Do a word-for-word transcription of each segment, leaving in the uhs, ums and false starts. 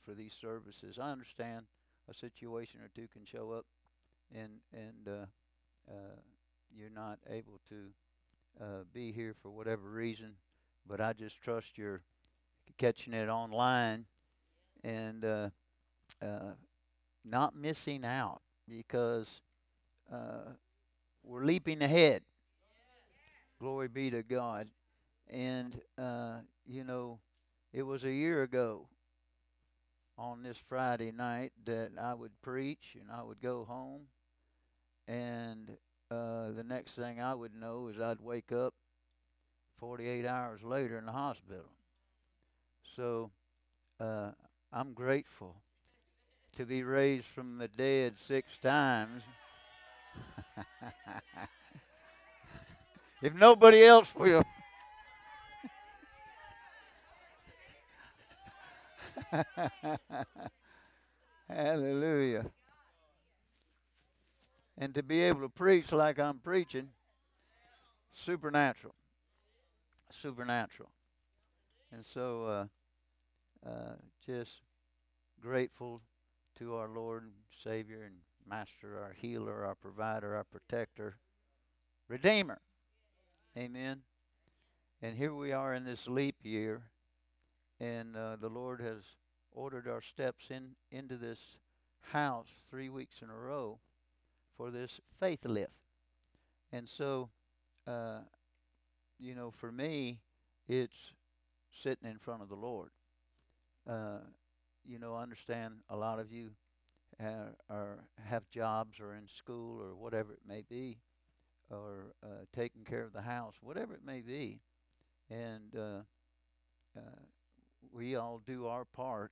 for these services. I understand a situation or two can show up, and and uh, uh, you're not able to uh, be here for whatever reason. But I just trust you're catching it online and uh, uh, not missing out because uh, we're leaping ahead. Glory be to God. And, uh, you know, it was a year ago on this Friday night that I would preach and I would go home. And uh, the next thing I would know is I'd wake up forty-eight hours later in the hospital. So uh, I'm grateful to be raised from the dead six times. If nobody else will. Hallelujah. And to be able to preach like I'm preaching, supernatural. Supernatural. And so uh, uh, just grateful to our Lord and Savior and Master, our healer, our provider, our protector, Redeemer. Amen. And here we are in this leap year, and uh, the Lord has ordered our steps in into this house three weeks in a row for this faith lift. And so, uh, you know, for me, it's sitting in front of the Lord. Uh, you know, I understand a lot of you have, are, have jobs or in school or whatever it may be, or uh, taking care of the house, whatever it may be. And uh, uh, we all do our part,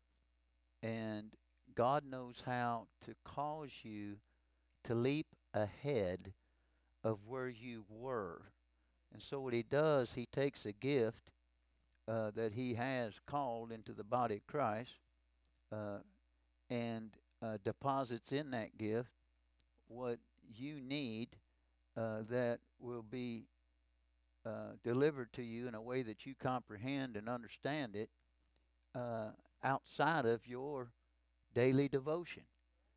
and God knows how to cause you to leap ahead of where you were. And so what he does, he takes a gift uh, that he has called into the body of Christ uh, and uh, deposits in that gift what you need uh, that will be uh, delivered to you in a way that you comprehend and understand it uh, outside of your daily devotion.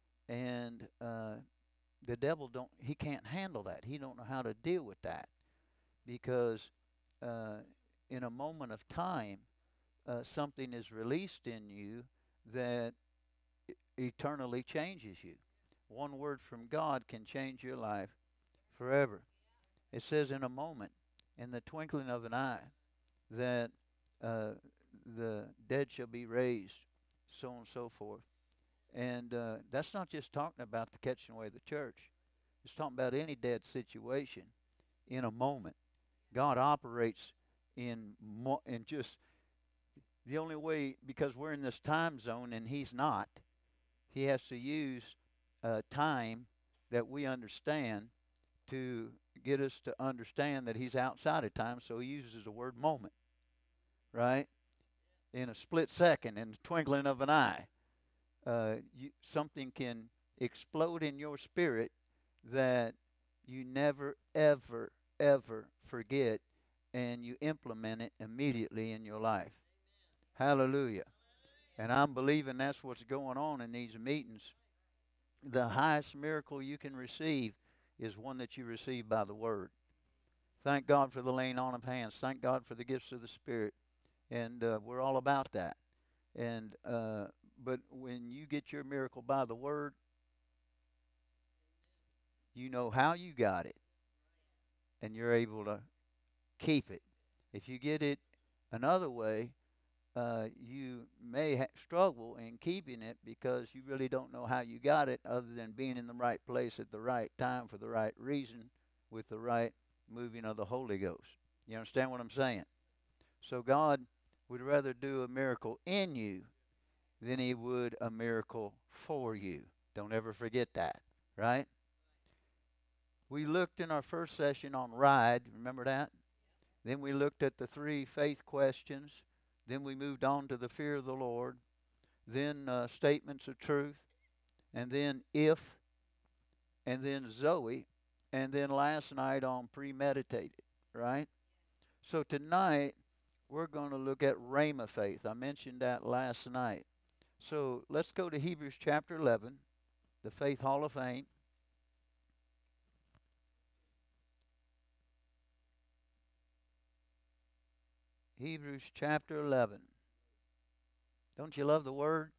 And uh, the devil don't he can't handle that. He don't know how to deal with that because uh, in a moment of time, uh, something is released in you that e- eternally changes you. One word from God can change your life forever. It says in a moment, in the twinkling of an eye, that uh, the dead shall be raised, so on and so forth. And uh, that's not just talking about the catching away of the church. It's talking about any dead situation in a moment. God operates in mo- in just the only way, because we're in this time zone and He's not. He has to use uh, time that we understand to get us to understand that He's outside of time. So He uses the word moment, right? In a split second, in the twinkling of an eye, uh, you, something can explode in your spirit that you never, ever, ever forget, and you implement it immediately in your life. Hallelujah. And I'm believing that's what's going on in these meetings. The highest miracle you can receive is one that you receive by the Word. Thank God for the laying on of hands. Thank God for the gifts of the Spirit. And uh, we're all about that. And uh, but when you get your miracle by the Word, you know how you got it, and you're able to keep it. If you get it another way, uh, you may ha- struggle in keeping it because you really don't know how you got it other than being in the right place at the right time for the right reason with the right moving of the Holy Ghost. You understand what I'm saying? So God would rather do a miracle in you than he would a miracle for you. Don't ever forget that, right? We looked in our first session on ride, remember that? Then we looked at the three faith questions. Then we moved on to the fear of the Lord. Then uh, statements of truth. And then if. And then Zoe. And then last night on premeditated, right? So tonight we're going to look at Rhema faith. I mentioned that last night. So let's go to Hebrews chapter eleven, the Faith Hall of Fame. Hebrews chapter eleven. Don't you love the Word?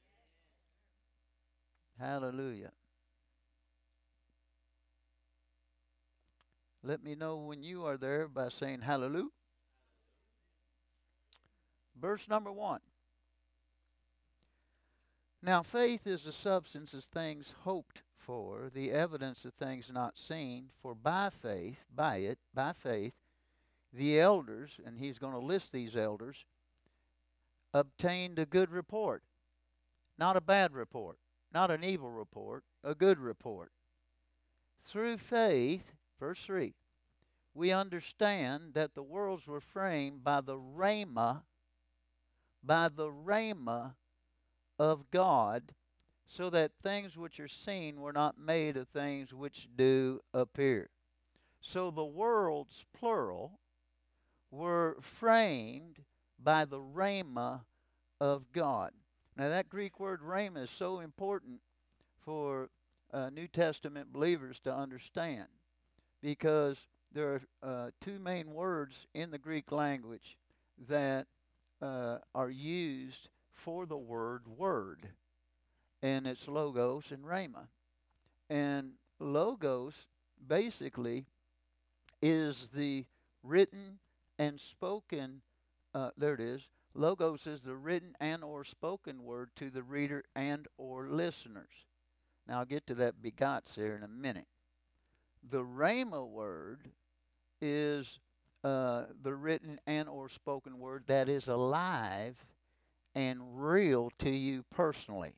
Hallelujah. Let me know when you are there by saying hallelujah. Verse number one. Now faith is the substance of things hoped for, the evidence of things not seen. For by faith, by it, by faith, the elders, and he's going to list these elders, obtained a good report. Not a bad report, not an evil report, a good report. Through faith, verse three, we understand that the worlds were framed by the rhema, by the rhema of God, so that things which are seen were not made of things which do appear. So the worlds, plural, were framed by the rhema of God. Now that Greek word rhema is so important for uh, New Testament believers to understand, because there are uh, two main words in the Greek language that uh, are used for the word word, and it's logos and rhema. And logos basically is the written and spoken, uh, there it is, logos is the written and or spoken word to the reader and or listeners. Now I'll get to that begots here in a minute. The rhema word is uh, the written and or spoken word that is alive and real to you personally.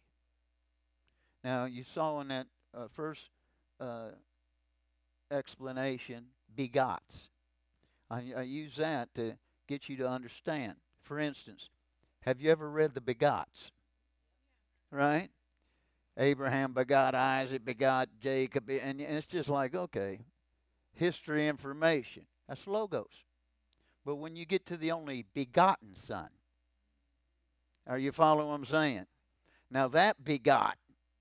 Now you saw in that uh, first uh, explanation, begots. I, I use that to get you to understand. For instance, have you ever read the begots? Right? Abraham begot Isaac, begot Jacob, and, and it's just like, okay, history information. That's logos. But when you get to the only begotten Son, are you following what I'm saying? Now that begot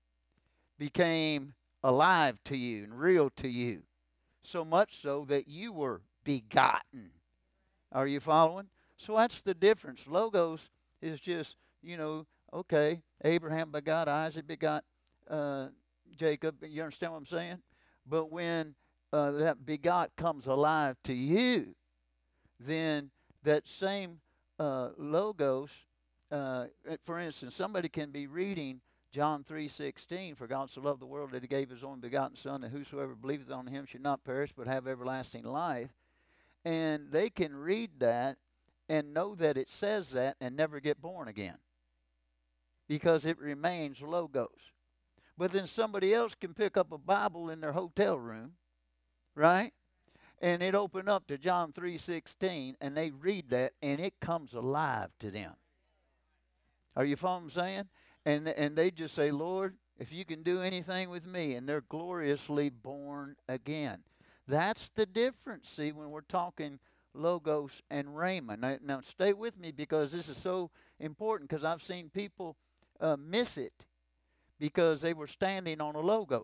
became alive to you and real to you, so much so that you were begotten. Are you following? So that's the difference. Logos is just, you know, okay, Abraham begot Isaac, begot uh, Jacob. You understand what I'm saying? But when uh, that begot comes alive to you, then that same uh, logos, uh, for instance, somebody can be reading John three sixteen, for God so loved the world that he gave his only begotten Son, that whosoever believeth on him should not perish but have everlasting life. And they can read that and know that it says that and never get born again, because it remains logos. But then somebody else can pick up a Bible in their hotel room, right? And it open up to John three sixteen, and they read that, and it comes alive to them. Are you following what I'm saying? And, and they just say, Lord, if you can do anything with me, and they're gloriously born again. That's the difference, see, when we're talking logos and rhema. Now, now stay with me, because this is so important, because I've seen people uh, miss it because they were standing on a logos.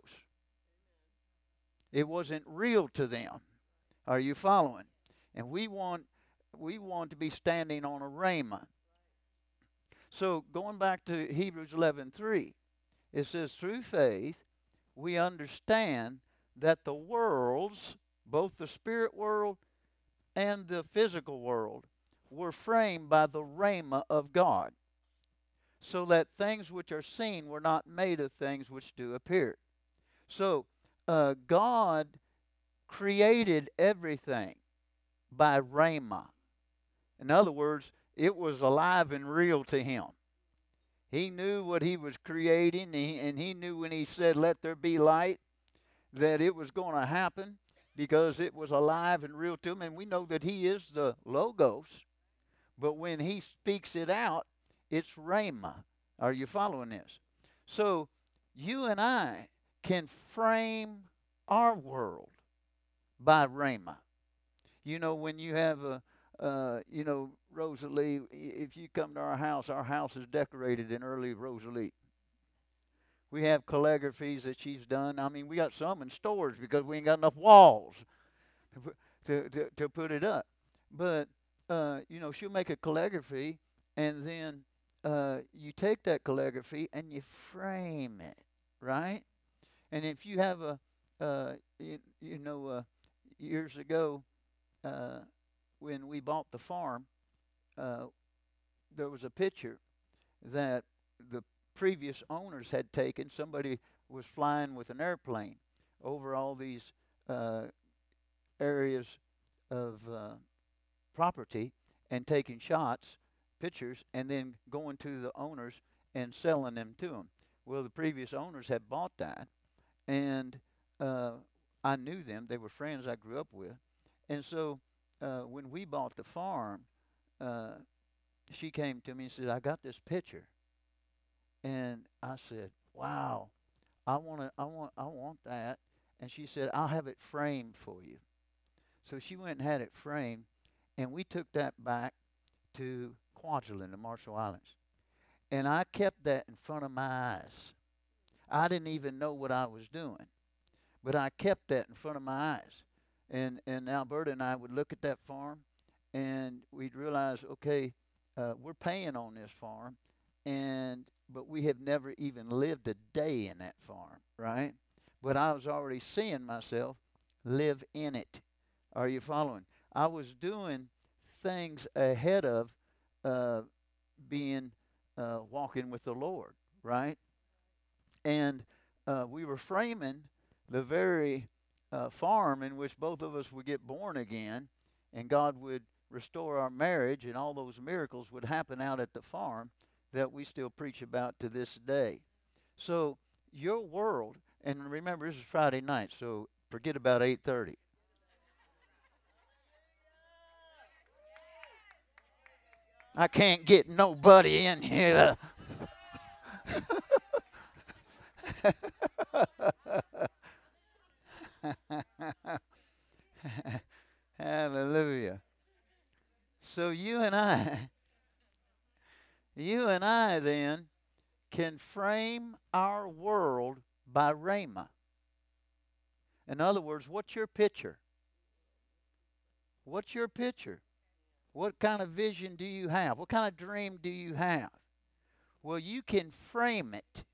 It wasn't real to them. Are you following? And we want we want to be standing on a rhema. So going back to Hebrews eleven three, it says, through faith we understand that the worlds, both the spirit world and the physical world, were framed by the rhema of God, so that things which are seen were not made of things which do appear. So uh, God created everything by rhema. In other words, it was alive and real to him. He knew what he was creating, and he knew when he said, let there be light, that it was going to happen, because it was alive and real to him. And we know that he is the Logos, but when he speaks it out, it's rhema. Are you following this? So you and I can frame our world by rhema. You know, when you have a, uh, you know, Rosalie, if you come to our house, our house is decorated in early Rosalie. We have calligraphies that she's done. I mean, we got some in stores because we ain't got enough walls to put, to, to, to put it up. But, uh, you know, she'll make a calligraphy, and then uh, you take that calligraphy and you frame it, right? And if you have a, uh, you, you know, uh, years ago, uh, when we bought the farm, uh, there was a picture that the previous owners had taken. Somebody was flying with an airplane over all these uh, areas of uh, property and taking shots, pictures, and then going to the owners and selling them to them. Well, the previous owners had bought that, and uh, I knew them. They were friends I grew up with. And so uh, when we bought the farm, uh, she came to me and said, I got this picture. And I said, wow, I want to, I want, I want that. And she said, I'll have it framed for you. So she went and had it framed, and we took that back to Kwajalein, the Marshall Islands. And I kept that in front of my eyes. I didn't even know what I was doing, but I kept that in front of my eyes. And and Alberta and I would look at that farm, and we'd realize, okay, uh, we're paying on this farm, and but we have never even lived a day in that farm, right? But I was already seeing myself live in it. Are you following? I was doing things ahead of uh, being uh, walking with the Lord, right? And uh, we were framing the very uh, farm in which both of us would get born again, and God would restore our marriage, and all those miracles would happen out at the farm that we still preach about to this day. So your world, and remember this is Friday night, so forget about eight thirty. I can't get nobody in here. Hallelujah. So you and I, you and I then can frame our world by Rhema. In other words, what's your picture? What's your picture? What kind of vision do you have? What kind of dream do you have? Well, you can frame it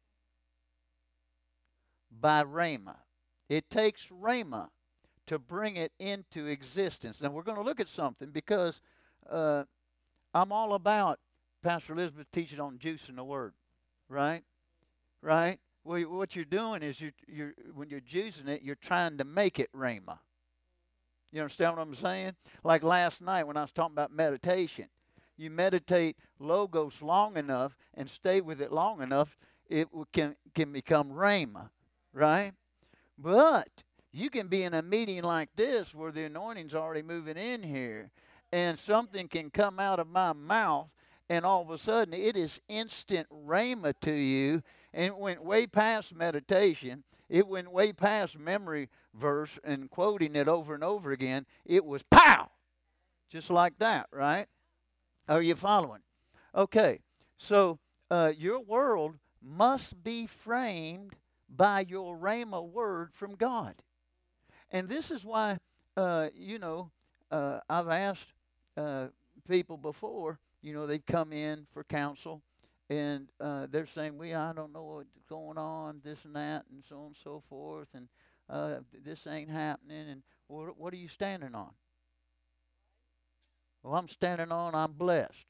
by Rhema. It takes Rhema to bring it into existence. Now, we're going to look at something because uh, I'm all about Pastor Elizabeth teaching on juicing the Word, right? Right? Well, what you're doing is you're, you're when you're juicing it, you're trying to make it Rhema. You understand what I'm saying? Like last night when I was talking about meditation. You meditate Logos long enough and stay with it long enough, it can, can become Rhema, right? But you can be in a meeting like this where the anointing's already moving in here, and something can come out of my mouth, and all of a sudden it is instant rhema to you, and it went way past meditation. It went way past memory verse and quoting it over and over again. It was pow, just like that, right? Are you following? Okay, so uh, your world must be framed by your rhema word from God. And this is why, uh, you know, uh, I've asked uh, people before, you know, they've come in for counsel, and uh, they're saying, we, I don't know what's going on, this and that, and so on and so forth, and uh, this ain't happening, and what, what are you standing on? Well, I'm standing on, I'm blessed.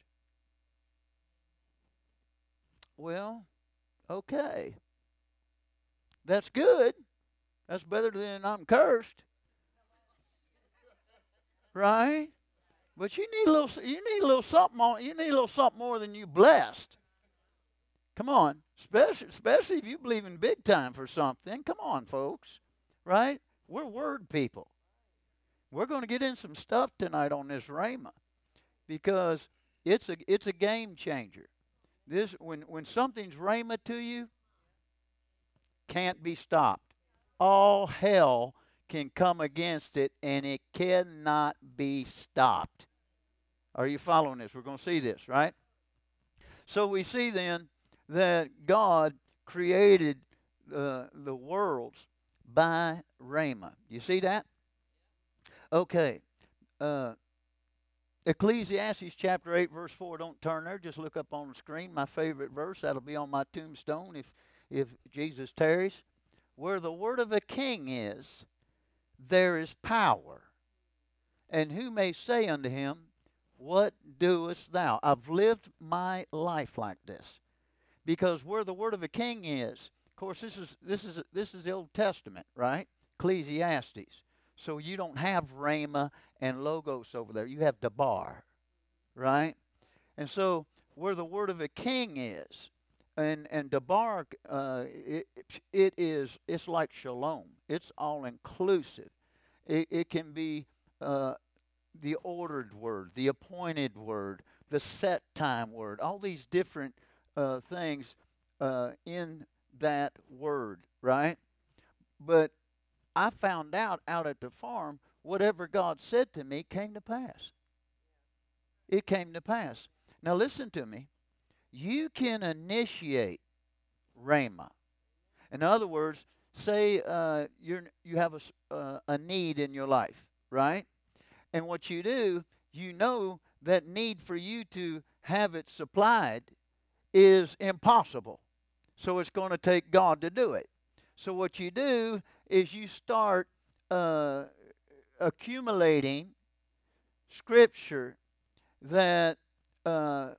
Well, okay, that's good. That's better than I'm cursed, right? But you need a little. You need a little something on. You need a little something more than you blessed. Come on, especially especially if you believe in big time for something. Come on, folks, right? We're word people. We're going to get in some stuff tonight on this Rhema because it's a it's a game changer. This when when something's Rhema to you, can't be stopped. All hell can come against it, and it cannot be stopped. Are you following this? We're going to see this, right? So we see then that God created uh, the worlds by Rhema. You see that? Okay. Uh, Ecclesiastes chapter eight, verse four. Don't turn there. Just look up on the screen. My favorite verse. That'll be on my tombstone if, if Jesus tarries. Where the word of a king is, there is power. And who may say unto him, what doest thou? I've lived my life like this. Because where the word of a king is, of course, this is this is this is the Old Testament, right? Ecclesiastes. So you don't have Rhema and Logos over there. You have Debar, right? And so where the word of a king is, and and Debar, uh, it, it is it's like Shalom. It's all inclusive. It, it can be uh, the ordered word, the appointed word, the set time word. All these different uh, things uh, in that word, right? But I found out out at the farm, whatever God said to me came to pass. It came to pass. Now listen to me. You can initiate Rhema. In other words, say uh, you're, you have a, uh, a need in your life, right? And what you do, you know that need for you to have it supplied is impossible. So it's going to take God to do it. So what you do is you start uh, accumulating scripture that uh,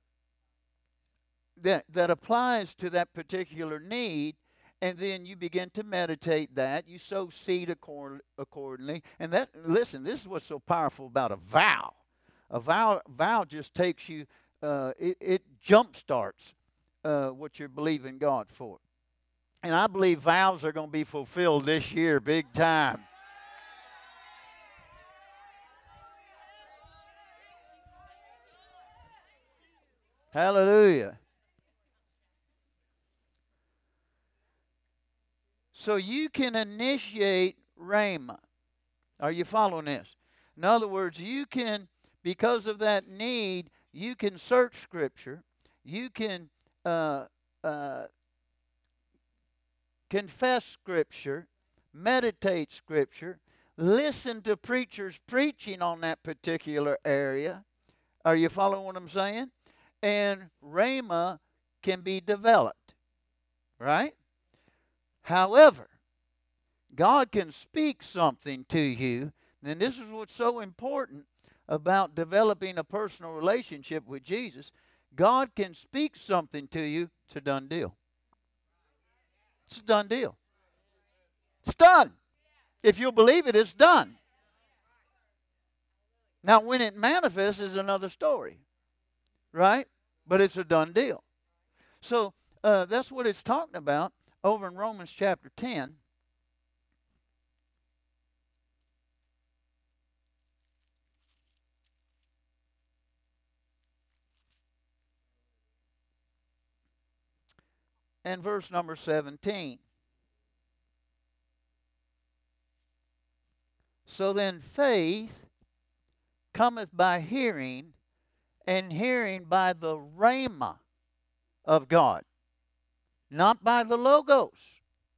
that that applies to that particular need, and then you begin to meditate that. You sow seed accord, accordingly, and that. Listen, this is what's so powerful about a vow. A vow, vow just takes you. Uh, it, it jump starts uh, what you're believing God for. And I believe vows are going to be fulfilled this year big time. Hallelujah. So you can initiate Rhema. Are you following this? In other words, you can, because of that need, you can search Scripture. You can uh, uh, confess Scripture, meditate Scripture, listen to preachers preaching on that particular area. Are you following what I'm saying? And Rhema can be developed, right? However, God can speak something to you, and this is what's so important about developing a personal relationship with Jesus. God can speak something to you. It's a done deal. It's a done deal. It's done. If you'll believe it, it's done. Now, when it manifests is another story, right? But it's a done deal. So uh, that's what it's talking about over in Romans chapter ten. And verse number seventeen. So then faith cometh by hearing, and hearing by the rhema of God. Not by the logos,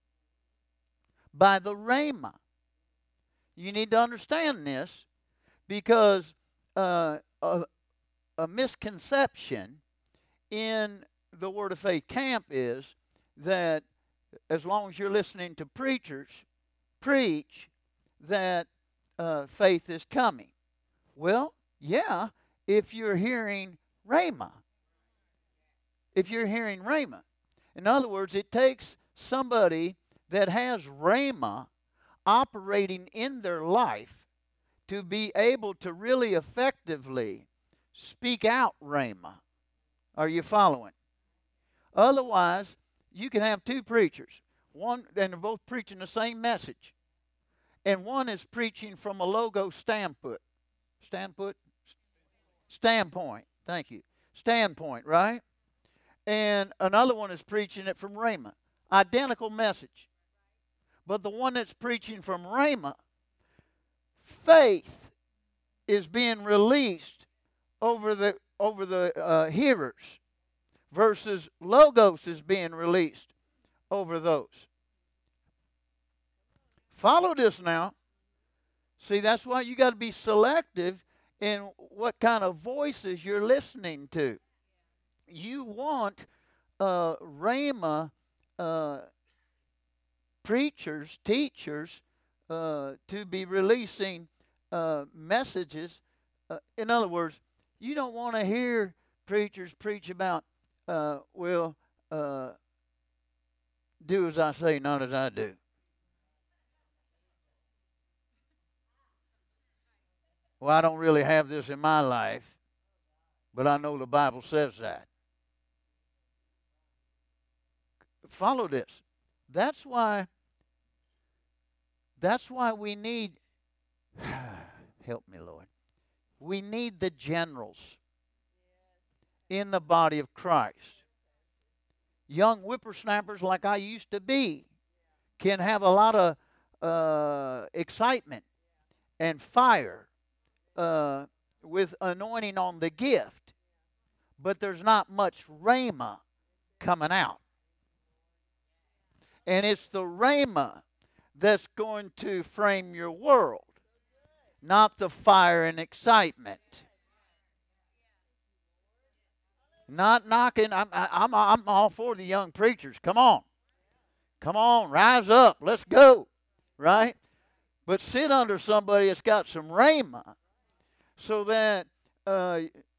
by the rhema. You need to understand this, because uh, a, a misconception in the Word of Faith camp is that as long as you're listening to preachers preach, that uh, faith is coming. Well, yeah, if you're hearing Rhema. If you're hearing Rhema. In other words, it takes somebody that has Rhema operating in their life to be able to really effectively speak out Rhema. Are you following? Otherwise, you can have two preachers. One, and they're both preaching the same message. And one is preaching from a logo standpoint. Standpoint? Standpoint. Thank you. Standpoint, right? And another one is preaching it from Rhema. Identical message. But the one that's preaching from Rhema, faith is being released over the over the uh, hearers versus logos is being released over those. Follow this now. See, that's why you got to be selective in what kind of voices you're listening to. You want uh, Rhema uh, preachers, teachers, uh, to be releasing uh, messages. Uh, in other words, you don't want to hear preachers preach about, uh, well, uh, do as I say, not as I do. Well, I don't really have this in my life, but I know the Bible says that. Follow this. That's why. That's why we need. Help me, Lord. We need the generals in the body of Christ. Young whippersnappers like I used to be can have a lot of uh, excitement and fire uh, with anointing on the gift, but there's not much rhema coming out. And it's the rhema that's going to frame your world, not the fire and excitement. Not knocking. I'm, I'm, I'm all for the young preachers. Come on. Come on. Rise up. Let's go. Right? But sit under somebody that's got some rhema so that uh,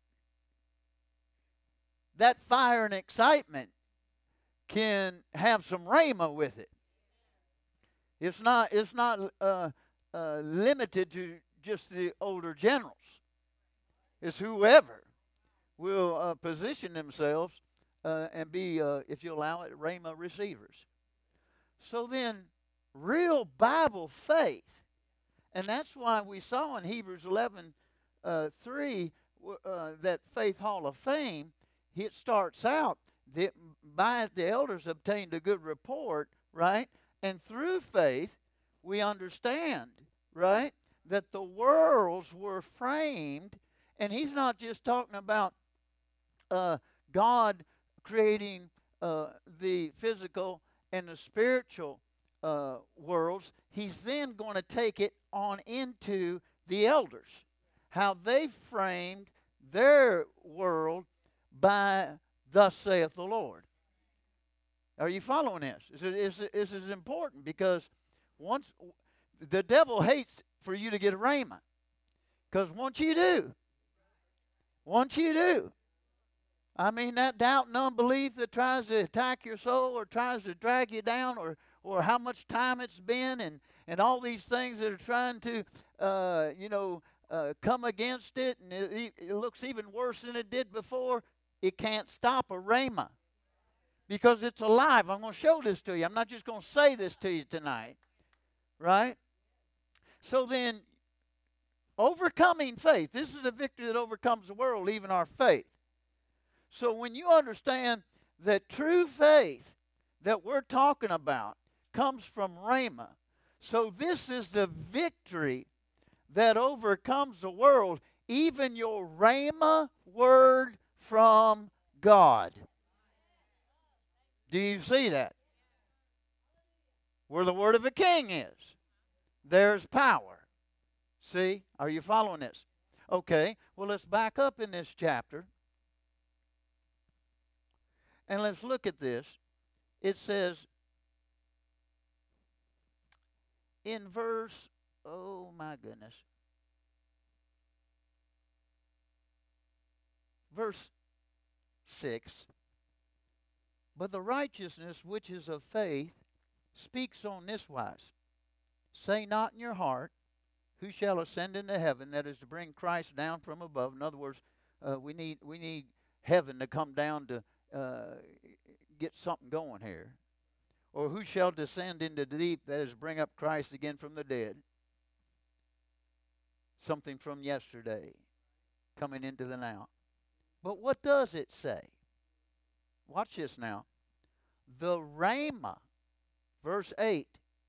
that fire and excitement can have some rhema with it. It's not, it's not uh, uh, limited to just the older generals. It's whoever will uh, position themselves uh, and be, uh, if you allow it, rhema receivers. So then, real Bible faith, and that's why we saw in Hebrews eleven uh, three uh, that Faith Hall of Fame, it starts out that by the elders obtained a good report, right? And through faith, we understand, right, that the worlds were framed, and he's not just talking about uh, God creating uh, the physical and the spiritual uh, worlds. He's then going to take it on into the elders, how they framed their world by thus saith the Lord. Are you following this? This is, this is important because once the devil hates for you to get a rhema, because once you do, once you do, I mean, that doubt and unbelief that tries to attack your soul or tries to drag you down, or, or how much time it's been, and, and all these things that are trying to, uh, you know, uh, come against it, and it, it looks even worse than it did before, it can't stop a rhema because it's alive. I'm going to show this to you. I'm not just going to say this to you tonight, right? So then, overcoming faith. This is a victory that overcomes the world, even our faith. So when you understand that true faith that we're talking about comes from rhema, so this is the victory that overcomes the world, even your rhema word from God. Do you see that? Where the word of a king is, there's power. See? Are you following this? Okay, well, let's back up in this chapter. And let's look at this. It says in verse, oh my goodness, verse six, but the righteousness which is of faith speaks on this wise. Say not in your heart, who shall ascend into heaven, that is to bring Christ down from above. In other words, uh, we need we need heaven to come down to uh, get something going here. Or who shall descend into the deep, that is bring up Christ again from the dead. Something from yesterday coming into the now. But what does it say? Watch this now. The rhema, verse eight.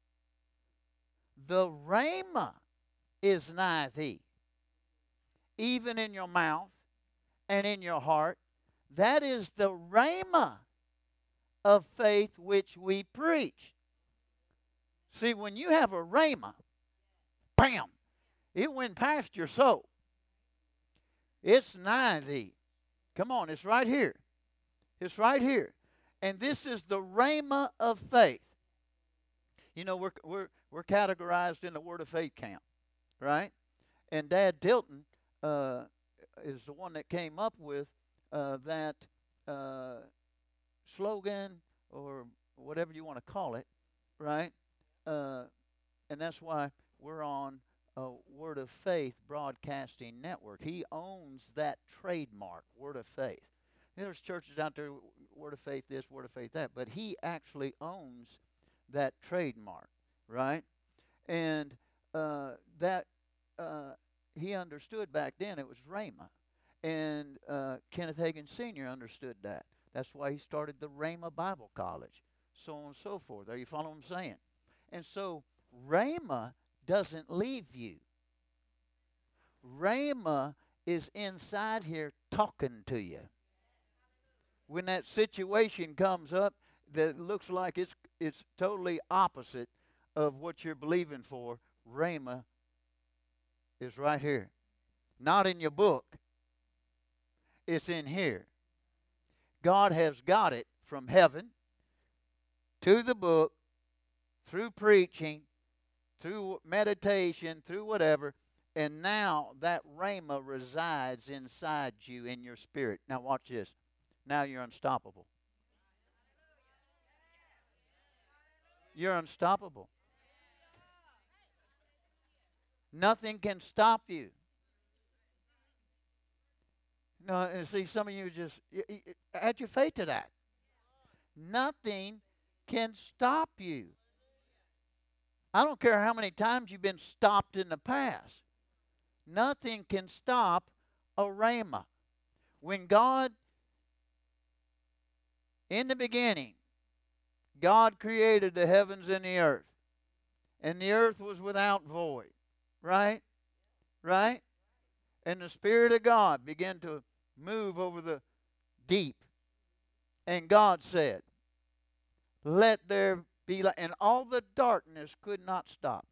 The rhema is nigh thee, even in your mouth and in your heart. That is the rhema of faith which we preach. See, when you have a rhema, bam, it went past your soul. It's nigh thee. Come on, it's right here. It's right here. And this is the rhema of faith. You know, we're we're we're categorized in the Word of Faith camp, right? And Dad Tilton uh, is the one that came up with uh, that uh, slogan, or whatever you want to call it, right? Uh, and that's why we're on a Word of Faith Broadcasting Network. He owns that trademark, Word of Faith. There's churches out there, Word of Faith this, Word of Faith that, but he actually owns that trademark, right? And uh, that uh, he understood back then it was Rhema. And uh, Kenneth Hagin Senior understood that. That's why he started the Rhema Bible College, so on and so forth. Are you following what I'm saying? And so Rhema doesn't leave you. Rhema is inside here talking to you. When that situation comes up that looks like it's it's totally opposite of what you're believing for, Rhema is right here. Not in your book. It's in here. God has got it from heaven to the book, through preaching, through meditation, through whatever, and now that Rhema resides inside you in your spirit. Now watch this. Now you're unstoppable. You're unstoppable. Nothing can stop you. No, and see, some of you just you, you, add your faith to that. Nothing can stop you. I don't care how many times you've been stopped in the past. Nothing can stop a rhema. When God, in the beginning, God created the heavens and the earth. And the earth was without void. Right? Right? And the Spirit of God began to move over the deep. And God said, let there be light. And all the darkness could not stop.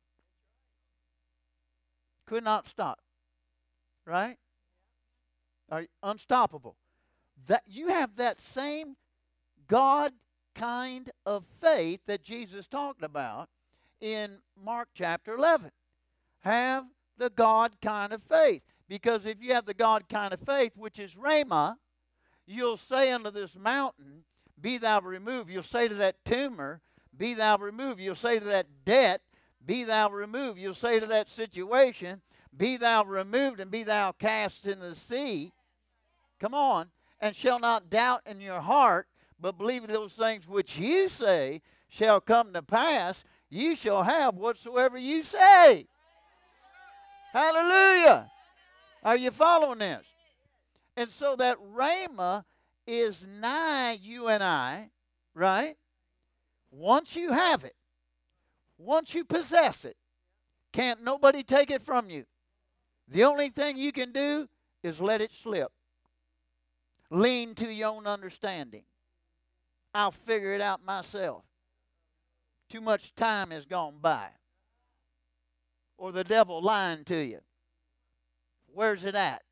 Could not stop. Right? Are unstoppable. That you have that same God kind of faith that Jesus talked about in Mark chapter eleven. Have the God kind of faith. Because if you have the God kind of faith, which is Rhema, you'll say unto this mountain, be thou removed. You'll say to that tumor, be thou removed. You'll say to that debt, be thou removed. You'll say to that situation, be thou removed and be thou cast in the sea. Come on. And shall not doubt in your heart, but believe those things which you say shall come to pass. You shall have whatsoever you say. Hallelujah. Are you following this? And so that rhema is nigh you and I, right? Once you have it, once you possess it, can't nobody take it from you. The only thing you can do is let it slip. Lean to your own understanding. I'll figure it out myself. Too much time has gone by. Or the devil lying to you. Where's it at?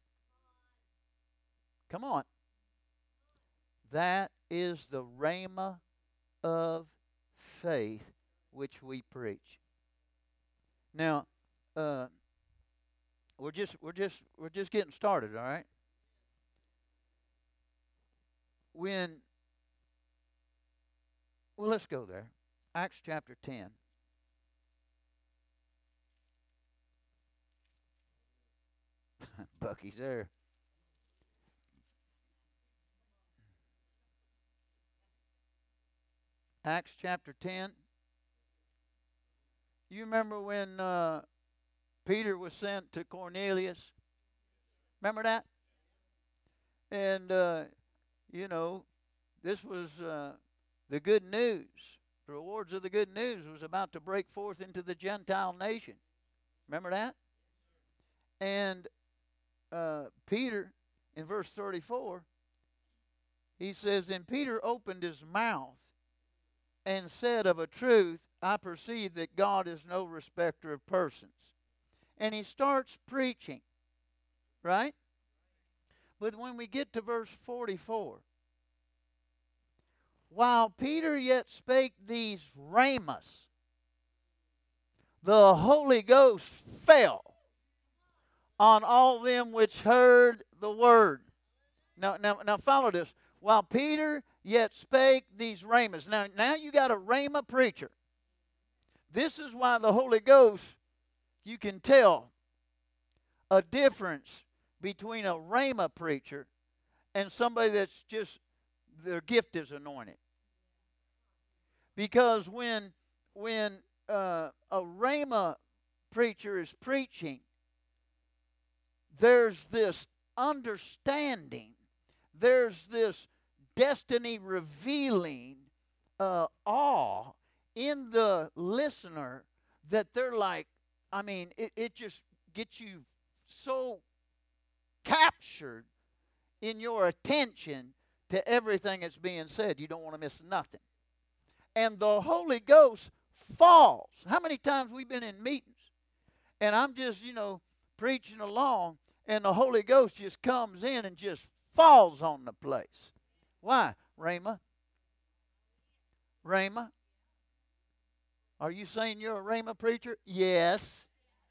Come on. That is the rhema of faith which we preach. Now, uh, we're just we're just we're just getting started, all right? When well, let's go there. Acts chapter ten. Bucky's there. Acts chapter ten. You remember when uh, Peter was sent to Cornelius? Remember that? And, uh, you know, this was uh, the good news. The rewards of the good news was about to break forth into the Gentile nation. Remember that? And uh, Peter in verse thirty-four, he says, "And Peter opened his mouth and said, of a truth, I perceive that God is no respecter of persons." And he starts preaching, right? But when we get to verse forty-four, while Peter yet spake these rhemas, the Holy Ghost fell on all them which heard the word. Now, now, now follow this. While Peter yet spake these rhemas. Now, now you got a rhema preacher. This is why the Holy Ghost, you can tell a difference between a rhema preacher and somebody that's just, their gift is anointed. Because when, when uh, a rhema preacher is preaching, there's this understanding, there's this destiny revealing uh, awe in the listener that they're like, I mean, it, it just gets you so captured in your attention to everything that's being said. You don't want to miss nothing. And the Holy Ghost falls. How many times we've been in meetings and I'm just, you know, preaching along and the Holy Ghost just comes in and just falls on the place. Why? Rhema. Rhema. Are you saying you're a rhema preacher? Yes.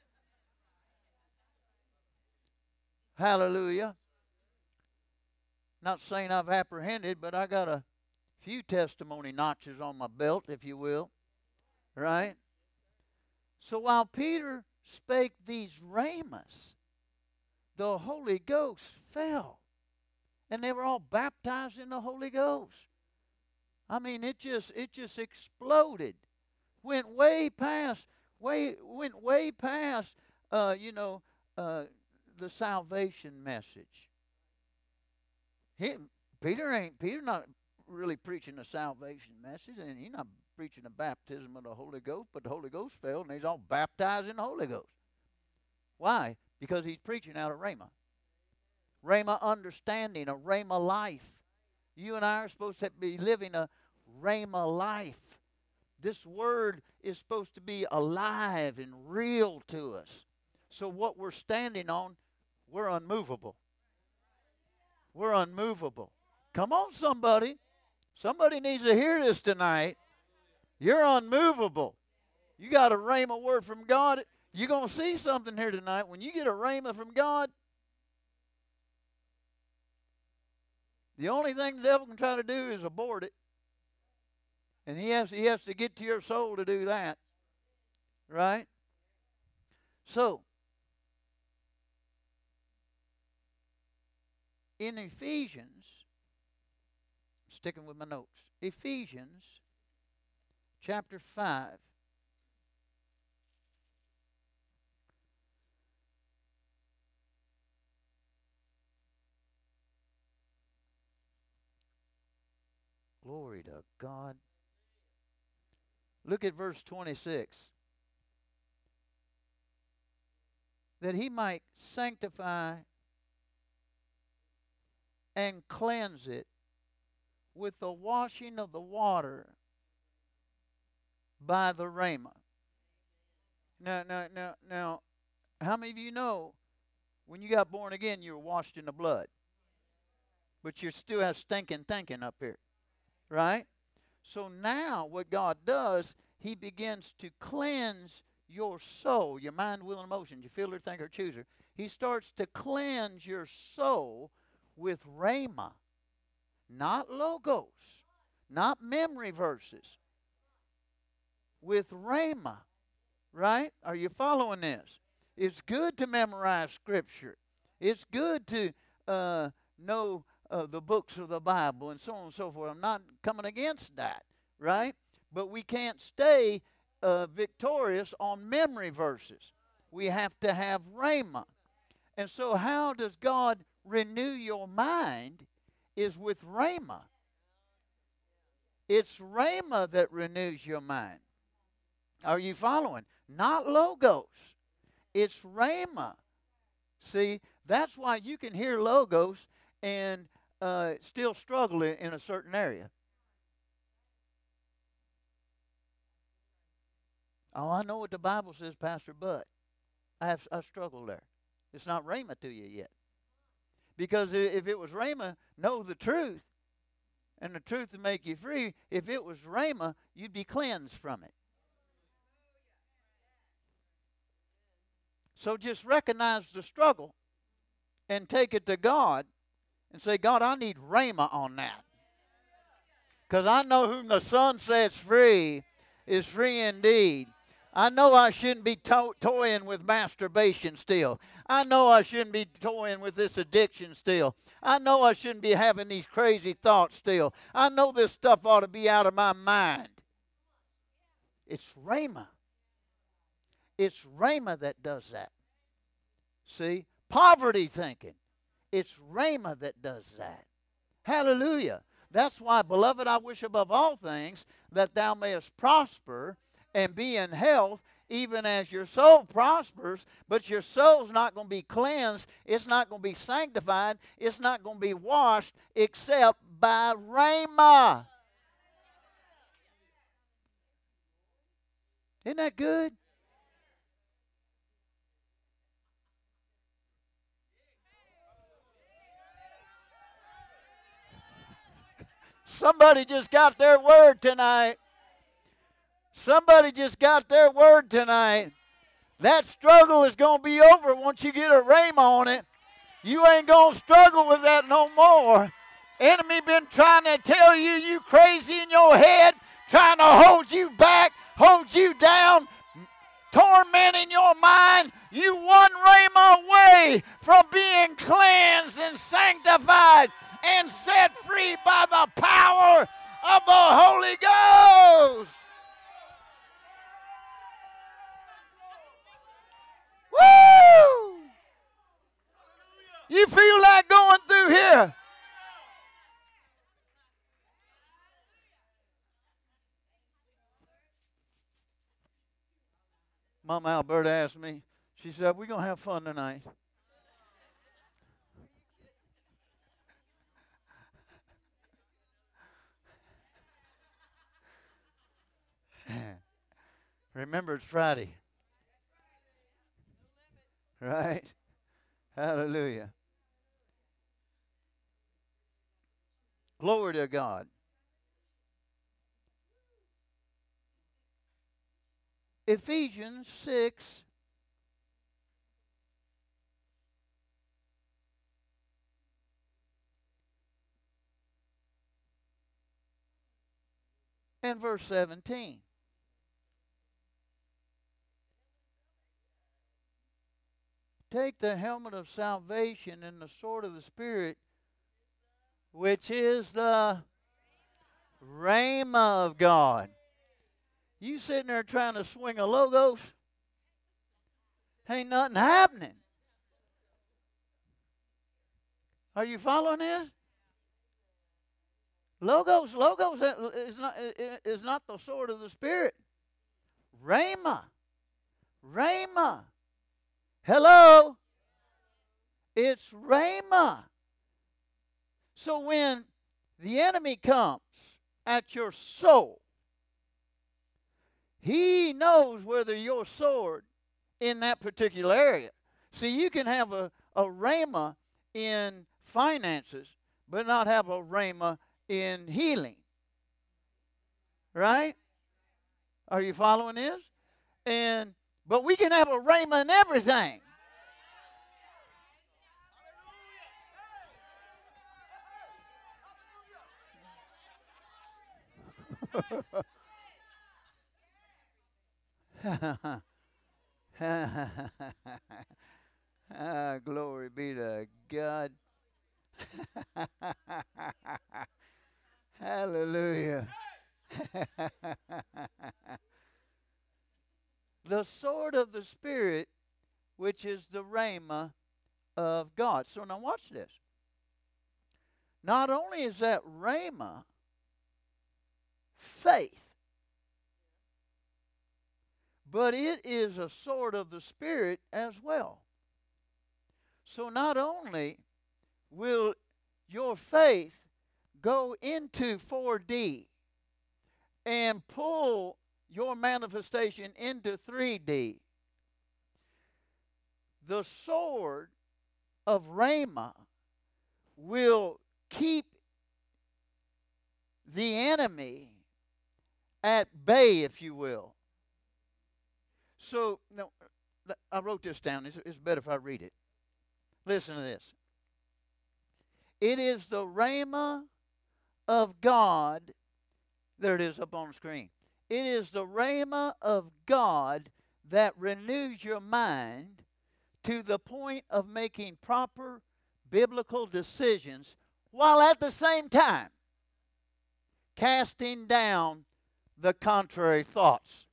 Hallelujah. Not saying I've apprehended, but I got a few testimony notches on my belt, if you will. Right? So while Peter spake these rhemas, the Holy Ghost fell. And they were all baptized in the Holy Ghost. I mean, it just it just exploded. Went way past, way went way past uh, you know, uh, the salvation message. He, Peter ain't Peter not really preaching a salvation message, and he's not preaching the baptism of the Holy Ghost, but the Holy Ghost fell, and he's all baptized in the Holy Ghost. Why? Because he's preaching out of Rhema. Rhema understanding, a Rhema life. You and I are supposed to be living a Rhema life. This word is supposed to be alive and real to us. So what we're standing on, we're unmovable. We're unmovable. Come on, somebody. Somebody needs to hear this tonight. You're unmovable. You got a rhema word from God. You're going to see something here tonight. When you get a rhema from God, the only thing the devil can try to do is abort it. And he has, he has to get to your soul to do that. Right? So, in Ephesians, sticking with my notes, Ephesians chapter five. Glory to God. Look at verse twenty-six. That he might sanctify and cleanse it with the washing of the water by the rhema. Now, now, now, now, how many of you know when you got born again, you were washed in the blood? But you still have stinking thinking up here, right? So now what God does, he begins to cleanse your soul, your mind, will, and emotions, your feeler, thinker, chooser. He starts to cleanse your soul with rhema, not logos, not memory verses, with rhema, right? Are you following this? It's good to memorize Scripture. It's good to uh, know uh, the books of the Bible and so on and so forth. I'm not coming against that, right? But we can't stay uh, victorious on memory verses. We have to have rhema. And so how does God renew your mind is with rhema. It's rhema that renews your mind. Are you following? Not logos. It's rhema. See, That's why you can hear logos and uh, still struggle in, in a certain area. Oh, I know what the Bible says, Pastor, but I have I struggle there. It's not Rhema to you yet. Because if it was Rhema, know the truth, and the truth will make you free. If it was Rhema, you'd be cleansed from it. So just recognize the struggle and take it to God and say, God, I need Rhema on that. Because I know whom the Son sets free is free indeed. I know I shouldn't be to- toying with masturbation still. I know I shouldn't be toying with this addiction still. I know I shouldn't be having these crazy thoughts still. I know this stuff ought to be out of my mind. It's Rhema. It's Rhema that does that. See? Poverty thinking. It's Rhema that does that. Hallelujah. That's why, beloved, I wish above all things that thou mayest prosper and be in health, even as your soul prospers. But your soul's not going to be cleansed. It's not going to be sanctified. It's not going to be washed except by Rhema. Isn't that good? Somebody just got their word tonight. Somebody just got their word tonight. That struggle is going to be over once you get a rhema on it. You ain't going to struggle with that no more. Enemy been trying to tell you you crazy in your head, trying to hold you back, hold you down, tormenting your mind. You one rhema away from being cleansed and sanctified and set free by the power of the Holy Ghost. Woo! You feel that going through here? Mama Alberta asked me, she said, we're going to have fun tonight. Remember, it's Friday. Right? Hallelujah. Glory to God. Ephesians six. And verse seventeen. Take the helmet of salvation and the sword of the Spirit, which is the Rhema of God. You sitting there trying to swing a logos, ain't nothing happening. Are you following this? Logos, logos is not, is not the sword of the Spirit. Rhema. Rhema. Hello? It's Rhema. So when the enemy comes at your soul, he knows whether your sword in that particular area. See, you can have a, a rhema in finances, but not have a rhema in healing. Right? Are you following this? And but we can have a rhema in everything. Ah, glory be to God. Hallelujah. The sword of the Spirit, which is the rhema of God. So now watch this. Not only is that rhema faith, but it is a sword of the Spirit as well. So not only will your faith go into four D and pull your manifestation into three D, the sword of Rhema will keep the enemy at bay, if you will. So, no, I wrote this down. It's, it's better if I read it. Listen to this. It is the Rhema of God. There it is up on the screen. It is the Rhema of God that renews your mind to the point of making proper biblical decisions while at the same time casting down the contrary thoughts.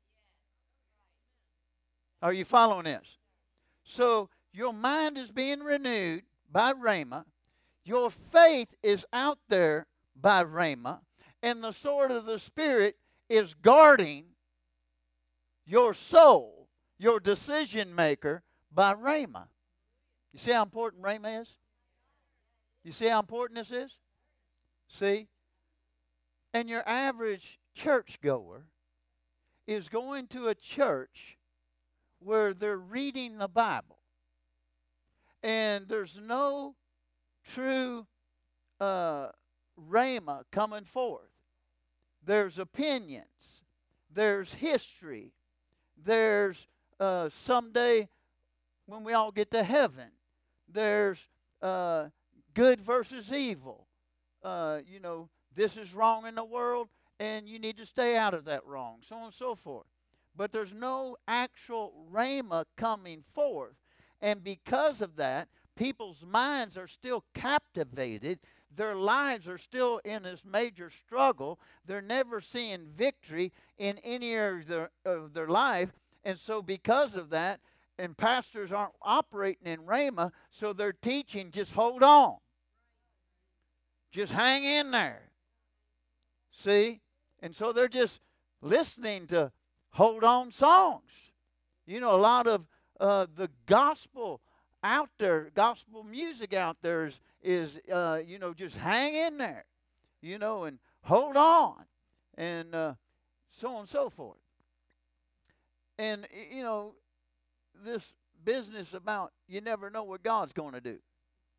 Are you following this? So your mind is being renewed by Rhema. Your faith is out there by Rhema. And the sword of the Spirit is guarding your soul, your decision maker, by Rhema. You see how important Rhema is? You see how important this is? See? And your average churchgoer is going to a church where they're reading the Bible, and there's no true uh, rhema coming forth. There's opinions. There's history. There's uh, someday when we all get to heaven. There's uh, good versus evil. Uh, you know, this is wrong in the world, and you need to stay out of that wrong, so on and so forth. But there's no actual rhema coming forth. And because of that, people's minds are still captivated. Their lives are still in this major struggle. They're never seeing victory in any area of their, of their life. And so because of that, and pastors aren't operating in rhema, so they're teaching, just hold on. Just hang in there. See? And so they're just listening to hold on songs. You know, a lot of uh, the gospel out there, gospel music out there is, is uh, you know, just hang in there, you know, and hold on, and uh, so on and so forth. And, you know, this business about you never know what God's going to do.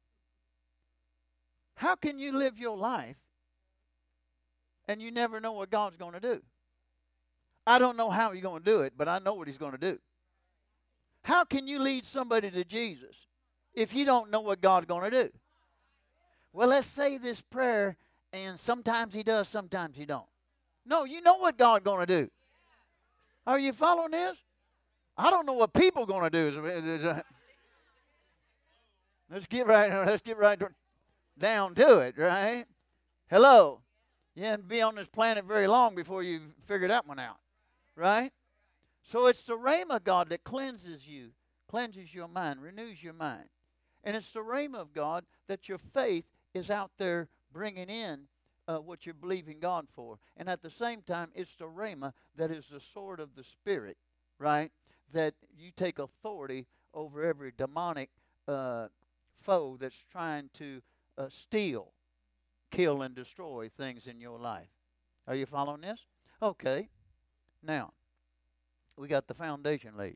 How can you live your life and you never know what God's going to do? I don't know how he's going to do it, but I know what he's going to do. How can you lead somebody to Jesus if you don't know what God's going to do? Well, let's say this prayer, and sometimes he does, sometimes he don't. No, you know what God's going to do. Are you following this? I don't know what people are going to do. Let's get right, let's get right down to it, right? Hello. You haven't been on this planet very long before you figure that one out, right? So it's the Rhema of God that cleanses you, cleanses your mind, renews your mind. And it's the Rhema of God that your faith is out there bringing in uh, what you're believing God for. And at the same time, it's the Rhema that is the sword of the Spirit, right? That you take authority over every demonic uh, foe that's trying to uh, steal, kill, and destroy things in your life. Are you following this? Okay. Now, we got the foundation laid.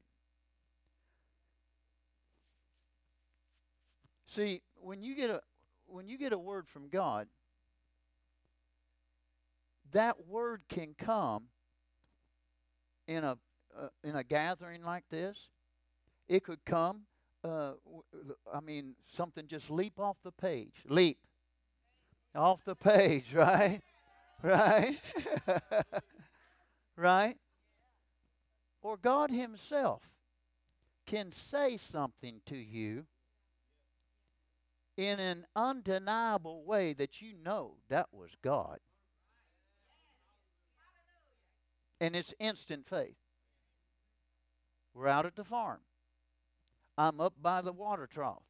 See, when you get a when you get a word from God, that word can come in a uh, in a gathering like this. It could come. Uh, I mean, something just leap off the page. Leap off the page, right? Right? Right? Or God himself can say something to you in an undeniable way that you know that was God. And it's instant faith. We're out at the farm. I'm up by the water trough.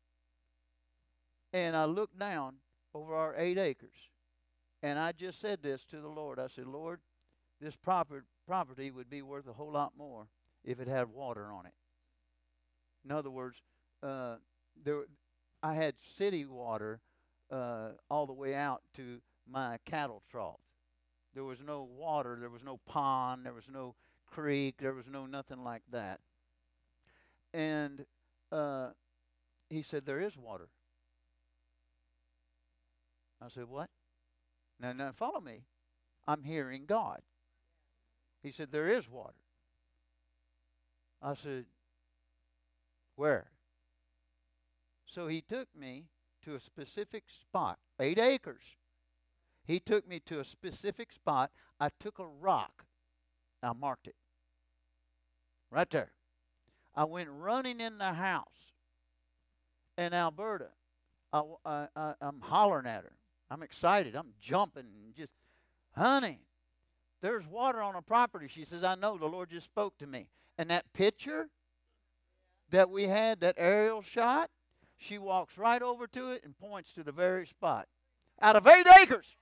And I look down over our eight acres. And I just said this to the Lord. I said, Lord, this proper, property would be worth a whole lot more if it had water on it. In other words, uh, there, I had city water uh, all the way out to my cattle trough. There was no water. There was no pond. There was no creek. There was no nothing like that. And uh, he said, there is water. I said, what? Now, now follow me. I'm hearing God. He said, there is water. I said, where? So he took me to a specific spot, eight acres. He took me to a specific spot. I took a rock. I marked it. Right there. I went running in the house in Alberta. I, I, I, I'm hollering at her. I'm excited. I'm jumping and just, honey, there's water on a property. She says, I know. The Lord just spoke to me. And that picture that we had, that aerial shot, she walks right over to it and points to the very spot. Out of eight acres.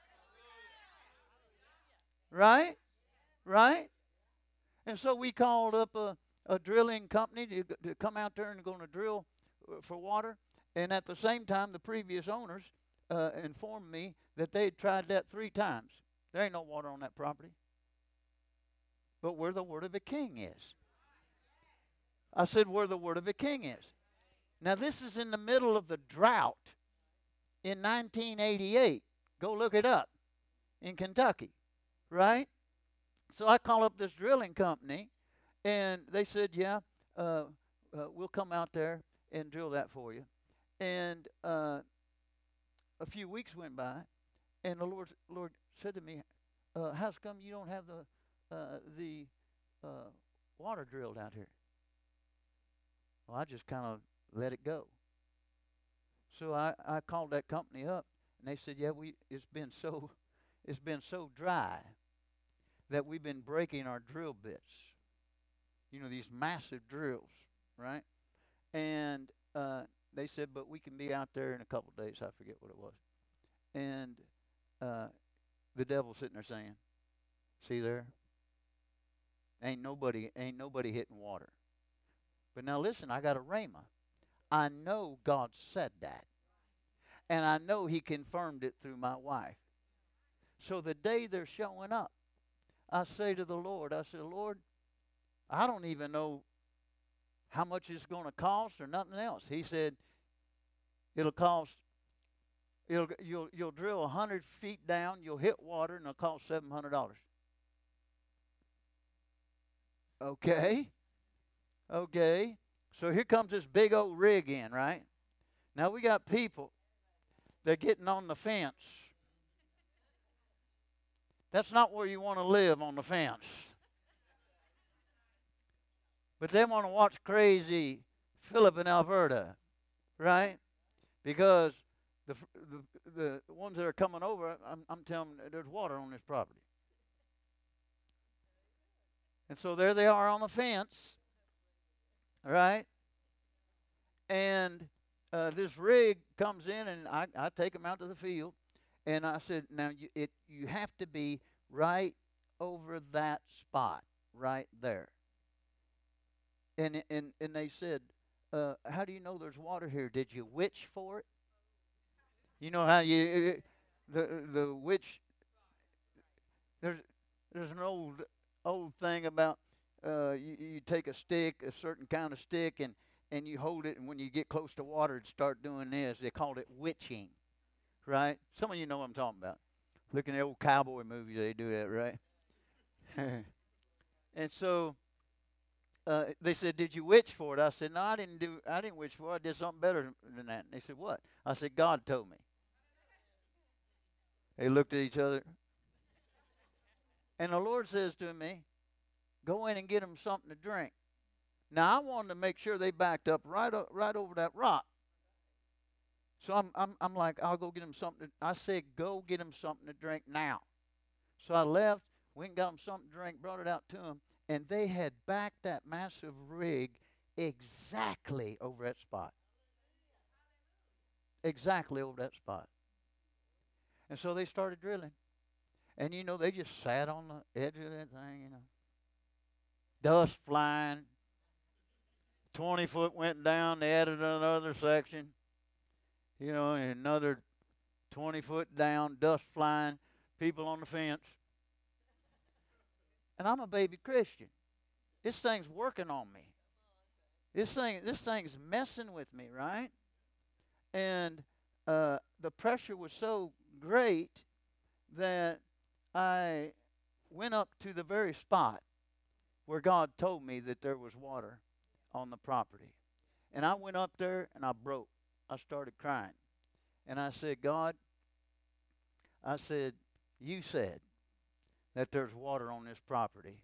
Right? Right? And so we called up a, a drilling company to, to come out there and going to drill for water. And at the same time, the previous owners uh, informed me that they had tried that three times. There ain't no water on that property. But where the word of a king is. I said, where the word of a king is. Now, this is in the middle of the drought in nineteen eighty-eight. Go look it up in Kentucky, right? So I call up this drilling company, and they said, yeah, uh, uh, we'll come out there and drill that for you. And uh, a few weeks went by, and the Lord, Lord said to me, uh, how's come you don't have the, uh, the uh, water drilled out here? Well, I just kind of let it go. So I, I called that company up, and they said, yeah, we it's been so it's been so dry that we've been breaking our drill bits. You know, these massive drills, right? And uh, they said, but we can be out there in a couple of days. I forget what it was. And uh, the devil's sitting there saying, see there? Ain't nobody, ain't nobody hitting water. But now listen, I got a rhema. I know God said that. And I know he confirmed it through my wife. So the day they're showing up, I say to the Lord, I say, Lord, I don't even know how much it's going to cost or nothing else. He said, it'll cost, it'll, you'll, you'll drill one hundred feet down, you'll hit water, and it'll cost seven hundred dollars. Okay. Okay. So here comes this big old rig in, right? Now we got people, they're getting on the fence. That's not where you want to live, on the fence. But they want to watch crazy Philip in Alberta, right? Because the, the the ones that are coming over, I'm, I'm telling them there's water on this property. And so there they are on the fence, right? And uh, this rig comes in, and I, I take them out to the field. And I said, now, you, it, you have to be right over that spot, right there. And and, and they said, uh, how do you know there's water here? Did you witch for it? You know how you, the the witch, there's, there's an old, old thing about uh, you, you take a stick, a certain kind of stick, and, and you hold it, and when you get close to water, it start doing this. They called it witching. Right? Some of you know what I'm talking about. Look in the old cowboy movies, they do that, right? And so uh, they said, did you witch for it? I said, no, I didn't do I didn't witch for it. I did something better than that. And they said, what? I said, God told me. They looked at each other. And the Lord says to me, go in and get them something to drink. Now, I wanted to make sure they backed up right, o- right over that rock. So I'm, I'm, I'm like, I'll go get him something. To, I said, go get him something to drink now. So I left, went and got him something to drink, brought it out to him, and they had backed that massive rig exactly over that spot. Exactly over that spot. And so they started drilling. And, you know, they just sat on the edge of that thing, you know. Dust flying. twenty foot went down. They added another section. You know, and another twenty foot down, dust flying, people on the fence. And I'm a baby Christian. This thing's working on me. This thing, this thing's messing with me, right? And uh, the pressure was so great that I went up to the very spot where God told me that there was water on the property. And I went up there and I broke. I started crying. And I said, God, I said, you said that there's water on this property.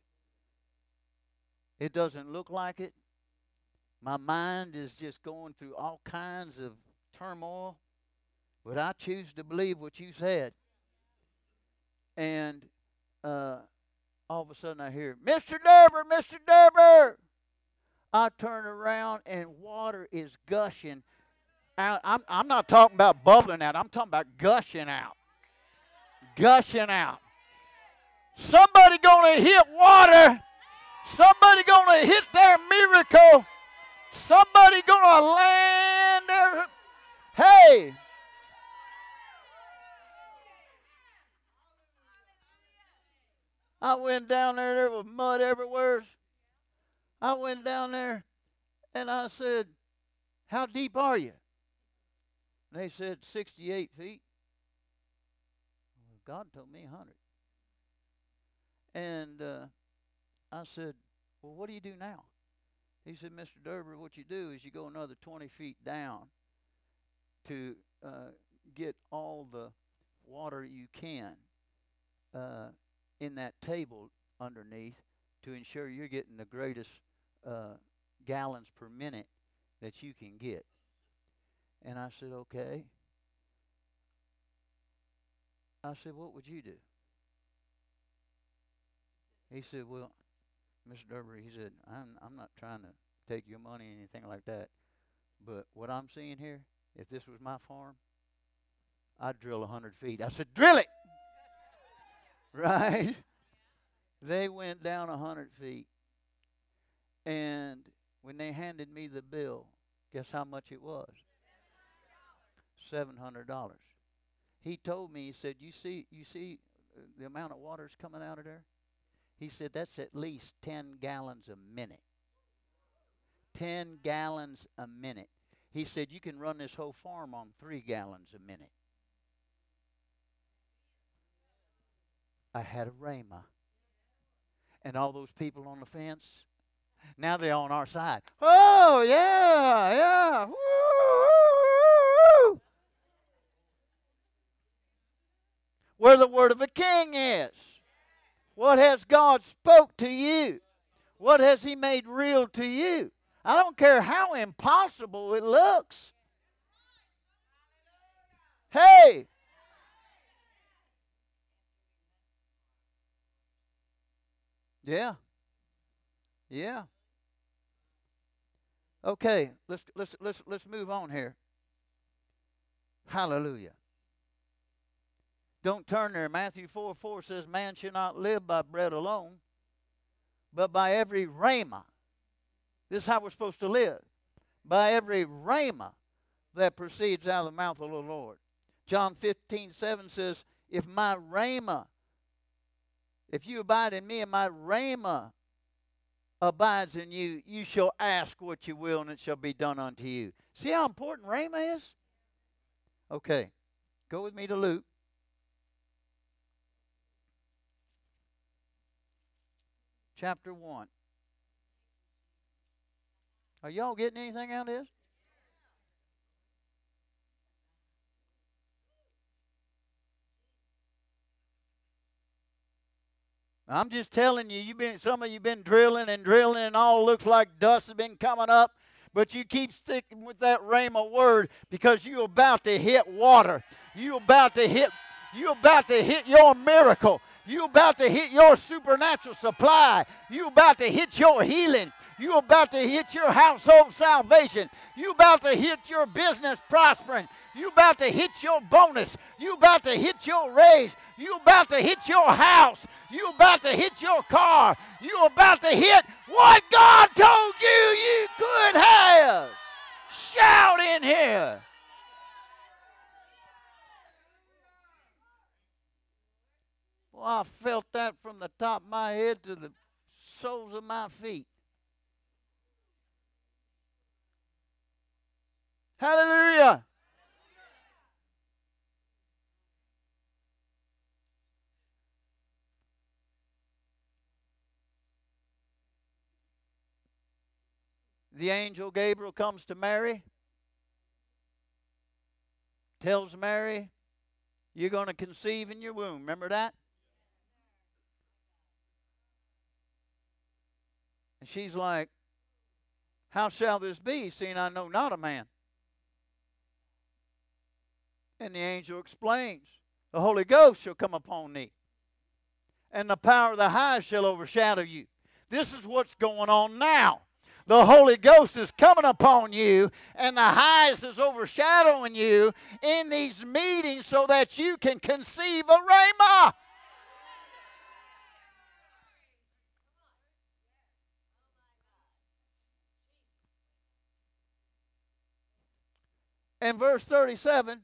It doesn't look like it. My mind is just going through all kinds of turmoil. But I choose to believe what you said. And uh, all of a sudden I hear, Mister Derber, Mister Derber. I turn around and water is gushing out. I'm, I'm not talking about bubbling out. I'm talking about gushing out. Gushing out. Somebody going to hit water. Somebody going to hit their miracle. Somebody going to land there. Hey. I went down there. There was mud everywhere. I went down there and I said, how deep are you? And they said, sixty-eight feet. Well, God told me one hundred. And uh, I said, well, what do you do now? He said, Mister Derber, what you do is you go another twenty feet down to uh, get all the water you can uh, in that table underneath to ensure you're getting the greatest uh, gallons per minute that you can get. And I said, okay. I said, what would you do? He said, well, Mister Derber, he said, I'm, I'm not trying to take your money or anything like that, but what I'm seeing here, if this was my farm, I'd drill one hundred feet. I said, drill it! Right? They went down one hundred feet. And when they handed me the bill, guess how much it was? seven hundred dollars. He told me, he said, you see, you see the amount of water that's coming out of there? He said, that's at least ten gallons a minute. ten gallons a minute. He said, you can run this whole farm on three gallons a minute. I had a rhema. And all those people on the fence, now they're on our side. Oh, yeah, yeah. Woo, woo, woo. Where the word of a king is. What has God spoke to you? What has he made real to you? I don't care how impossible it looks. Hey! Yeah. Yeah. Okay, let's let's let's let's move on here. Hallelujah. Don't turn there. Matthew four four says, man shall not live by bread alone, but by every rhema. This is how we're supposed to live. By every rhema that proceeds out of the mouth of the Lord. John fifteen seven says, if my rhema, if you abide in me and my rhema abides in you, you shall ask what you will and it shall be done unto you. See how important rhema is? Okay, go with me to Luke. Chapter one. Are y'all getting anything out of this? I'm just telling you, you've been some of you been drilling and drilling and all looks like dust has been coming up, but you keep sticking with that rhema word because you're about to hit water. You're about to hit you're about to hit your miracle. You're about to hit your supernatural supply. You're about to hit your healing. You're about to hit your household salvation. You're about to hit your business prospering. You're about to hit your bonus. You're about to hit your raise. You're about to hit your house. You're about to hit your car. You're about to hit what God told you you could is. Shout in here. Well, I felt that from the top of my head to the soles of my feet. Hallelujah. The angel Gabriel comes to Mary, tells Mary, you're going to conceive in your womb. Remember that? And she's like, how shall this be, seeing I know not a man? And the angel explains, the Holy Ghost shall come upon thee, and the power of the highest shall overshadow you. This is what's going on now. The Holy Ghost is coming upon you, and the highest is overshadowing you in these meetings so that you can conceive a rhema. And verse thirty-seven,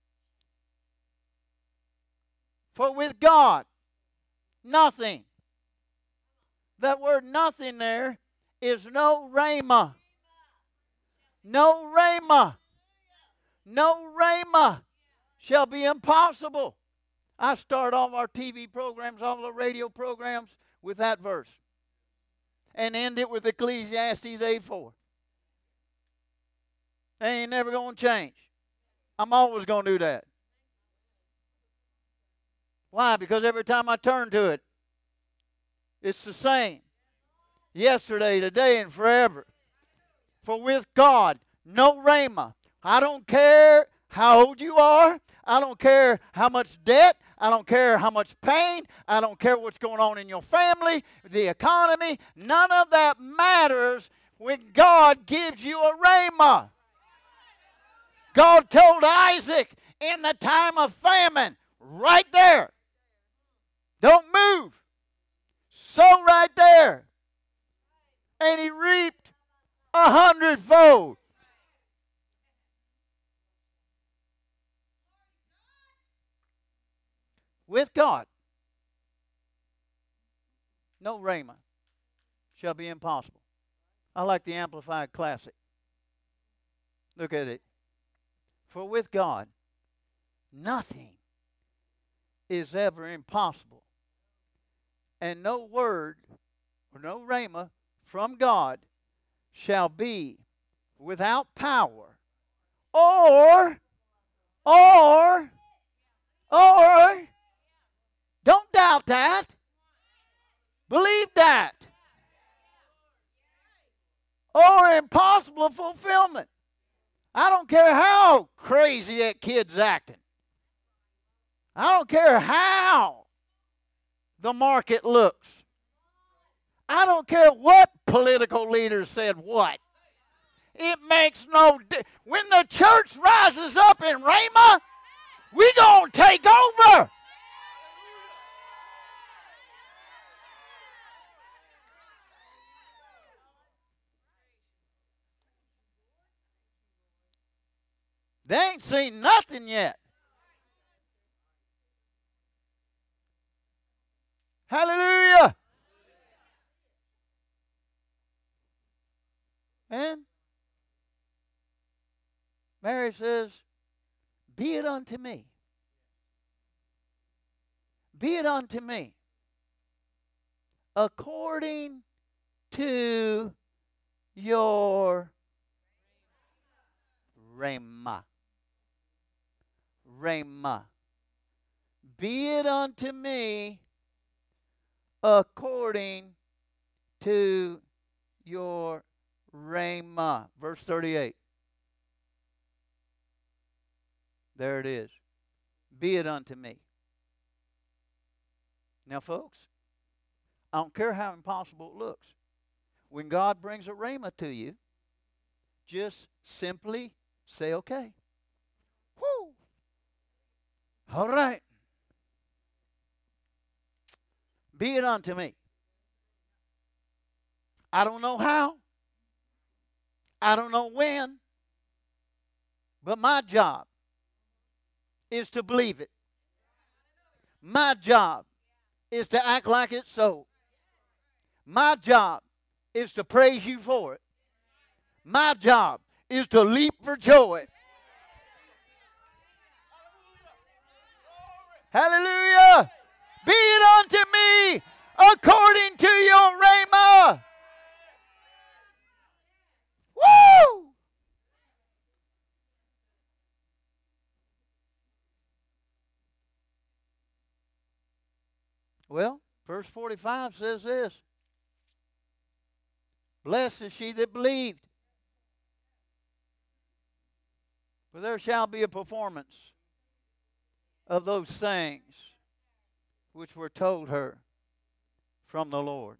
for with God, nothing. That word nothing there is no rhema. No rhema. No rhema shall be impossible. I start all our T V programs, all the radio programs with that verse. And end it with Ecclesiastes eight four. They ain't never going to change. I'm always going to do that. Why? Because every time I turn to it, it's the same. Yesterday, today, and forever. For with God, no rhema. I don't care how old you are. I don't care how much debt. I don't care how much pain. I don't care what's going on in your family, the economy. None of that matters when God gives you a rhema. God told Isaac in the time of famine, right there, don't move. Sow right there. And he reaped a hundredfold. With God, no rhema shall be impossible. I like the Amplified Classic. Look at it. For with God, nothing is ever impossible. And no word or no rhema from God shall be without power. Or, or, or, don't doubt that. Believe that. Or impossible fulfillment. I don't care how crazy that kid's acting. I don't care how the market looks. I don't care what political leaders said what. It makes no difference. When the church rises up in Rhema, we're going to take over. They ain't seen nothing yet. Hallelujah. And Mary says, be it unto me. Be it unto me. According to your rhema. Rhema. Be it unto me according to your rhema. Verse thirty-eight. There it is. Be it unto me. Now, folks, I don't care how impossible it looks. When God brings a rhema to you, just simply say, okay. Woo! All right. Be it unto me. I don't know how. I don't know when, but my job is to believe it. My job is to act like it's so. My job is to praise you for it. My job is to leap for joy. Hallelujah. Be it unto me according to your rhema. Woo! Well, verse forty-five says this. Blessed is she that believed, for there shall be a performance of those things which were told her from the Lord.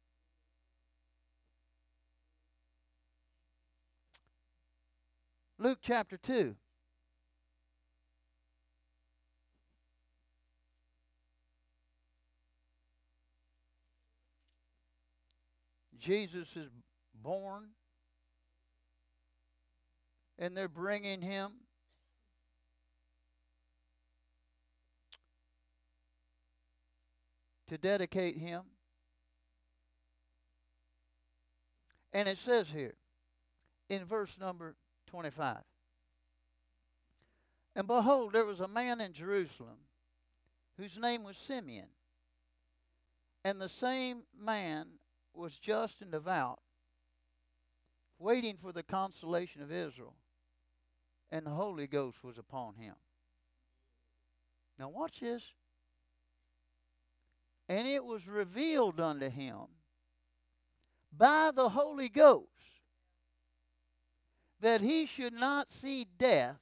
Luke chapter two. Jesus is born, and they're bringing him to dedicate him. And it says here in verse number twenty-five, and behold, there was a man in Jerusalem whose name was Simeon, and the same man was just and devout, waiting for the consolation of Israel, and the Holy Ghost was upon him. Now watch this. And it was revealed unto him by the Holy Ghost that he should not see death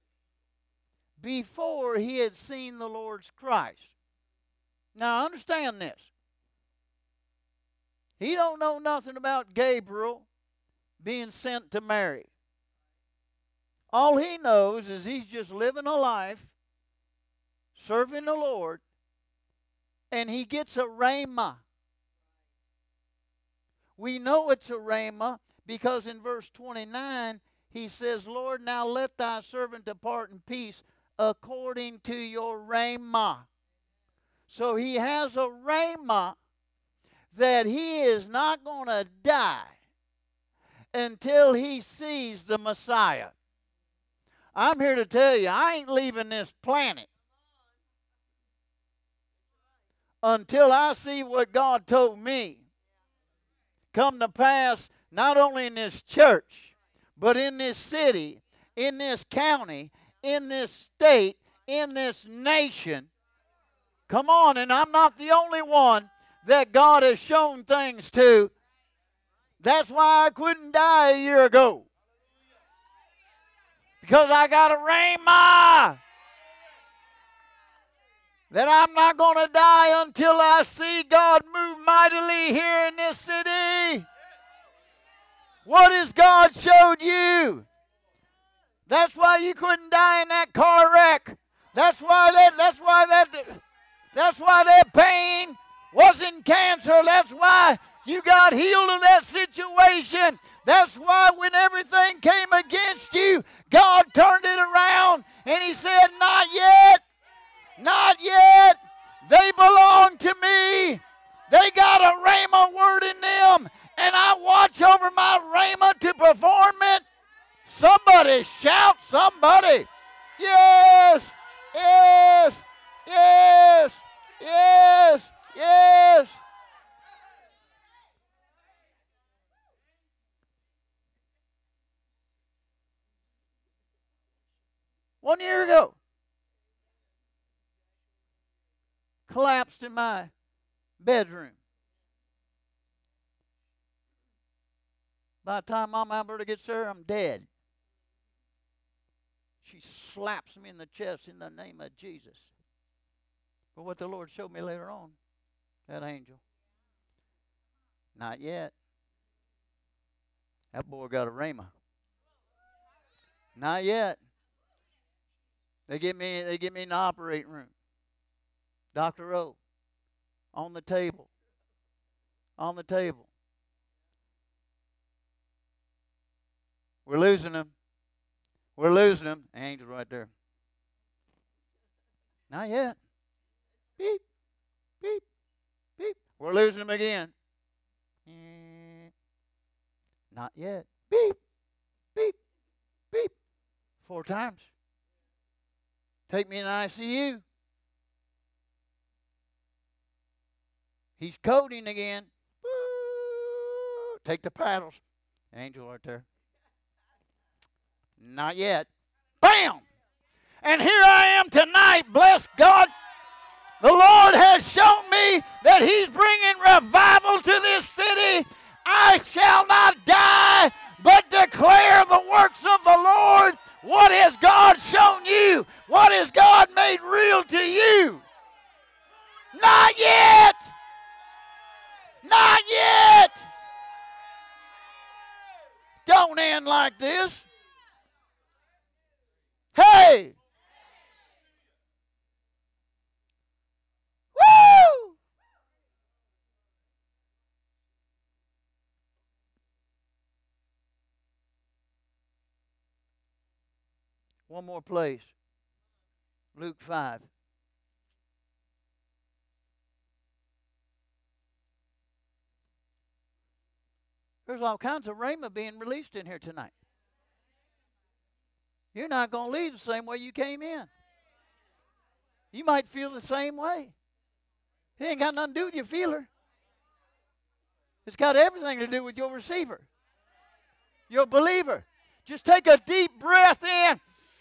before he had seen the Lord's Christ. Now understand this. He don't know nothing about Gabriel being sent to Mary. All he knows is he's just living a life, serving the Lord, and he gets a rhema. We know it's a rhema because in verse twenty-nine he says, Lord, now let thy servant depart in peace according to your rhema. So he has a rhema that he is not going to die until he sees the Messiah. I'm here to tell you, I ain't leaving this planet until I see what God told me come to pass, not only in this church, but in this city, in this county, in this state, in this nation. Come on, and I'm not the only one that God has shown things to. That's why I couldn't die a year ago. Because I got a rhema that I'm not going to die until I see God move mightily here in this city. What has God showed you? That's why you couldn't die in that car wreck. That's why that that's why that that's why that pain wasn't cancer. That's why you got healed in that situation. That's why when everything came against you, God turned it around and he said, not yet. Not yet. They belong to me. They got a rhema word in them, and I watch over my rhema to perform it. Somebody shout, somebody. Yes, yes, yes, yes, yes. One year ago, collapsed in my bedroom. By the time Mama Alberta gets there, I'm dead. She slaps me in the chest in the name of Jesus. But what the Lord showed me later on, that angel, not yet. That boy got a rhema. Not yet. They get me, they get me in the operating room. Doctor O, on the table. On the table. We're losing them. We're losing them. Angel right there. Not yet. Beep, beep, beep. We're losing them again. Not yet. Beep, beep, beep. Four times. Take me in I C U. He's coding again. Take the paddles. Angel right there. Not yet. Bam! And here I am tonight. Bless God. The Lord has shown me that He's bringing revival to this city. I shall not die, but declare the works of the Lord. What has God shown you? What has God made real to you? Not yet. Not yet. Don't end like this. Hey. Woo! One more place. Luke five. There's all kinds of rhema being released in here tonight. You're not going to leave the same way you came in. You might feel the same way. It ain't got nothing to do with your feeler. It's got everything to do with your receiver, your believer. Just take a deep breath in.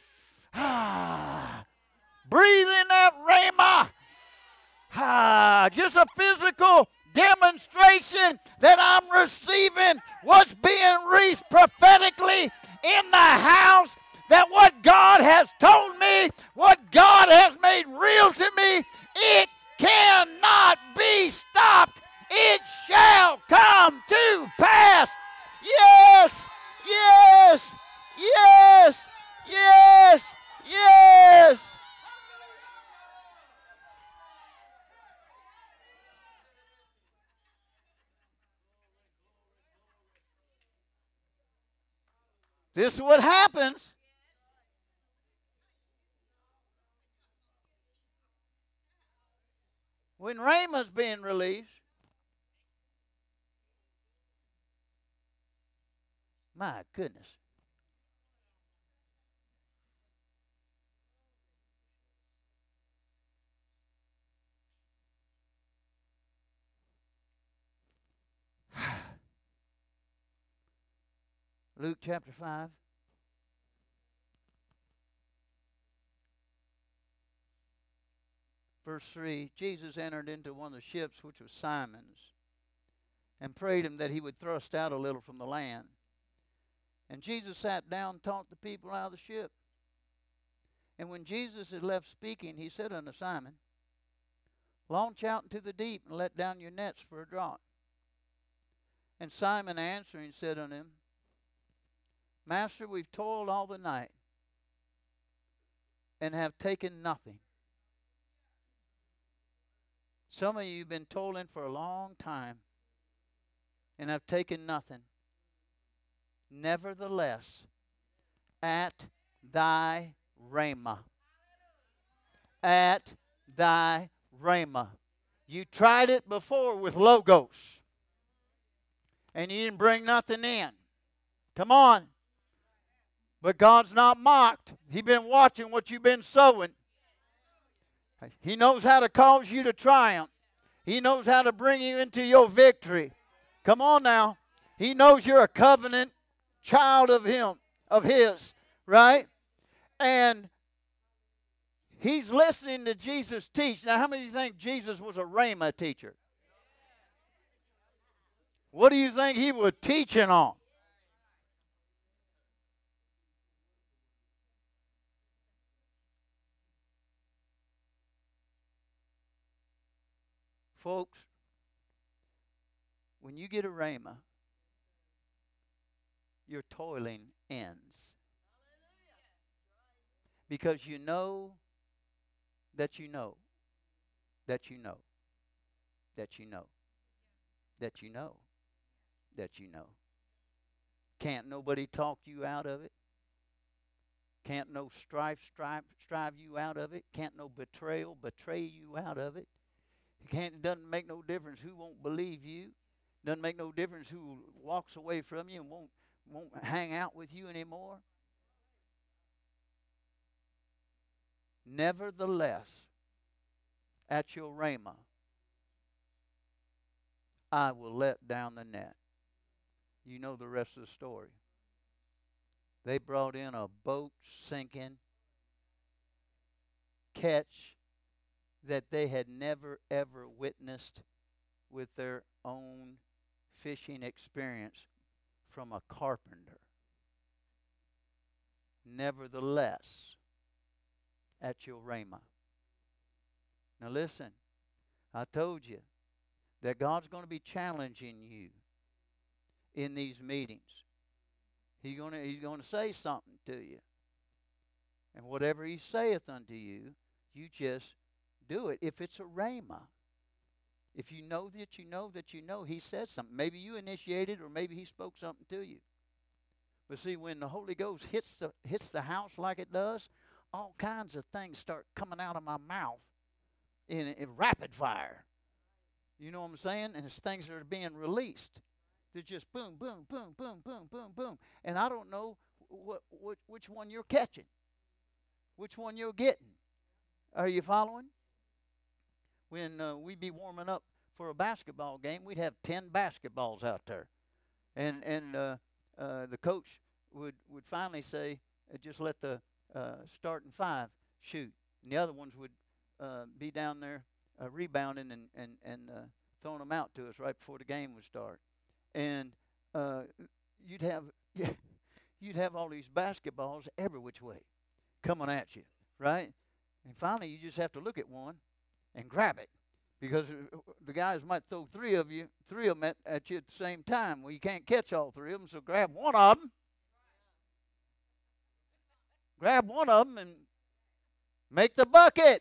Ah, breathe in that rhema. Ah, just a physical demonstration that I'm receiving what's being released prophetically in the house, that what God has told me, what God has made real to me, it cannot be stopped. It shall come to pass. Yes, yes, yes, yes, yes. This is what happens when rhema's being released. My goodness. Luke chapter five. Verse three, Jesus entered into one of the ships, which was Simon's, and prayed him that he would thrust out a little from the land. And Jesus sat down and taught the people out of the ship. And when Jesus had left speaking, he said unto Simon, launch out into the deep and let down your nets for a draught. And Simon answering said unto him, Master, we've toiled all the night and have taken nothing. Some of you have been toiling for a long time and have taken nothing. Nevertheless, at thy rhema, at thy rhema. You tried it before with logos, and you didn't bring nothing in. Come on. But God's not mocked. He's been watching what you've been sowing. He knows how to cause you to triumph. He knows how to bring you into your victory. Come on now. He knows you're a covenant child of Him, of His, right? And he's listening to Jesus teach. Now, how many of you think Jesus was a rhema teacher? What do you think he was teaching on? Folks, when you get a rhema, your toiling ends. Because you know that you know that you know that you know that you know that you know Can't nobody talk you out of it. Can't no strife strive, strive you out of it. Can't no betrayal betray you out of it. It can't, it doesn't make no difference who won't believe you. Doesn't make no difference who walks away from you and won't won't hang out with you anymore. Nevertheless, at your rhema, I will let down the net. You know the rest of the story. They brought in a boat sinking catch that they had never ever witnessed with their own fishing experience from a carpenter. Nevertheless, at your rhema. Now listen, I told you that God's going to be challenging you in these meetings. He's going to, he's going to say something to you. And whatever he saith unto you, you just do it. If it's a rhema, if you know that you know that you know, he said something. Maybe you initiated, or maybe he spoke something to you. But see, when the Holy Ghost hits the hits the house like it does, all kinds of things start coming out of my mouth in, in rapid fire. You know what I'm saying? And it's things that are being released. They're just boom, boom, boom, boom, boom, boom, boom. And I don't know what, what which one you're catching, which one you're getting. Are you following? When uh, we'd be warming up for a basketball game, we'd have ten basketballs out there. And and uh, uh, the coach would, would finally say, uh, just let the uh, starting five shoot. And the other ones would uh, be down there uh, rebounding and, and, and uh, throwing them out to us right before the game would start. And uh, you'd have you'd have all these basketballs every which way coming at you, right? And finally, you just have to look at one and grab it, because the guys might throw three of you, three of them at, at you at the same time. Well, you can't catch all three of them, so grab one of them. Grab one of them and make the bucket.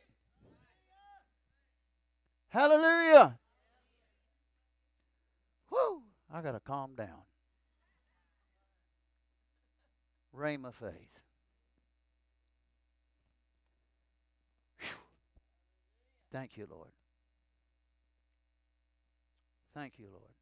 Hallelujah. Whew, I got to calm down. Rhema faith. Whew. Thank you, Lord. Thank you, Lord.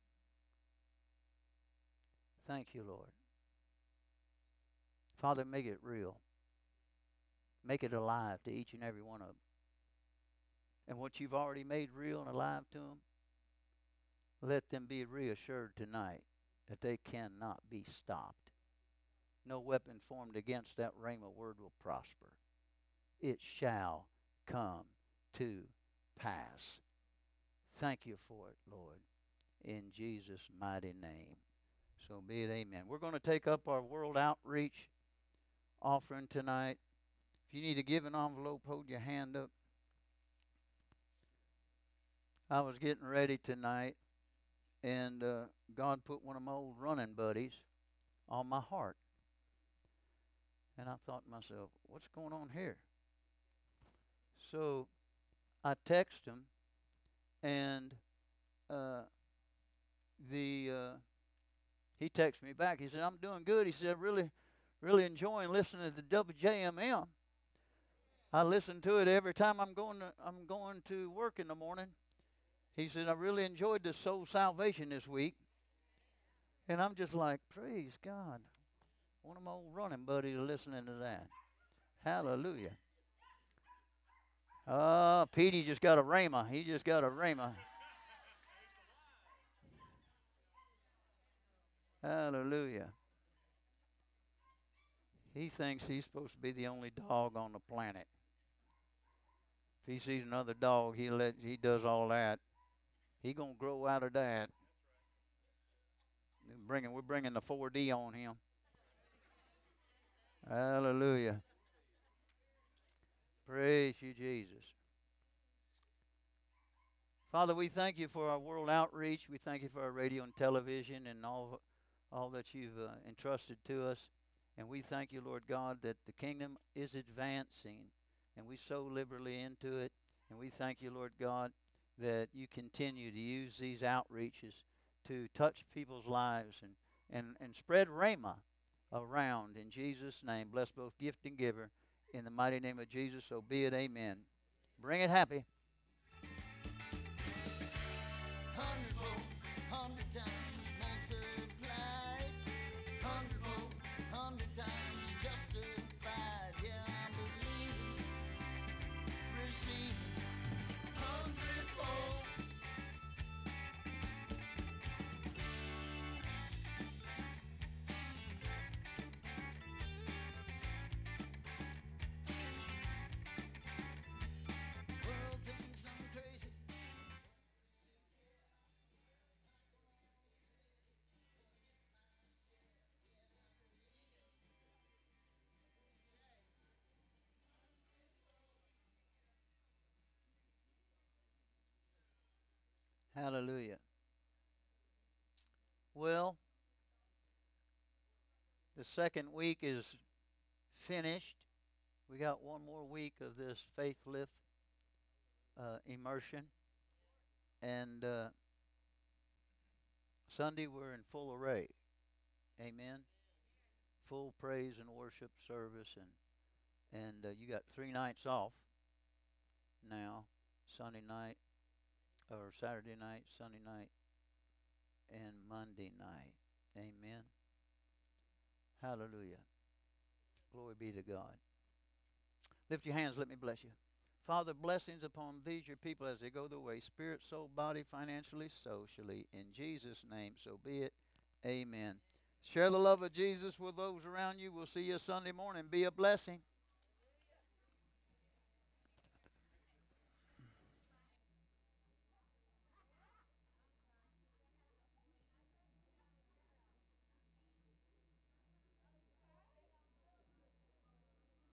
Thank you, Lord. Father, make it real. Make it alive to each and every one of them. And what you've already made real and alive to them, let them be reassured tonight that they cannot be stopped. No weapon formed against that rhema word will prosper. It shall come to pass. Thank you for it, Lord, in Jesus' mighty name. So be it, amen. We're going to take up our World Outreach offering tonight. If you need to give an envelope, hold your hand up. I was getting ready tonight, and uh, God put one of my old running buddies on my heart. And I thought to myself, what's going on here? So I texted him, and uh, the uh, he texted me back. He said, I'm doing good. He said, really, really enjoying listening to the W J M M. I listen to it every time I'm going to, I'm going to work in the morning. He said, I really enjoyed the soul salvation this week. And I'm just like, praise God. One of my old running buddies listening to that. Hallelujah. Oh, Petey just got a rhema. He just got a rhema. Hallelujah. He thinks he's supposed to be the only dog on the planet. If he sees another dog, he let he does all that. He gonna grow out of that. Bringing, we're bringing the four D on him. Hallelujah. Praise you, Jesus. Father, we thank you for our world outreach. We thank you for our radio and television and all, all that you've uh, entrusted to us. And we thank you, Lord God, that the kingdom is advancing, and we sow liberally into it. And we thank you, Lord God, that you continue to use these outreaches to touch people's lives and, and, and spread Rhema around in Jesus' name. Bless both gift and giver. In the mighty name of Jesus, so be it. Amen. Bring it happy. Hundredfold, hundred times multiplied. Hundredfold, hundred times justified. Yeah, I'm believing, receiving. Hundredfold. World thinks I'm crazy. Hallelujah. Well, the second week is finished. We got one more week of this faith lift uh, immersion. And uh, Sunday we're in full array. Amen. Full praise and worship service. And, and uh, you got three nights off now. Sunday night, or Saturday night, Sunday night, and Monday night. Amen. Hallelujah. Glory be to God. Lift your hands, let me bless you. Father, blessings upon these your people as they go their way, spirit, soul, body, financially, socially. In Jesus' name, so be it. Amen. Share the love of Jesus with those around you. We'll see you Sunday morning. Be a blessing.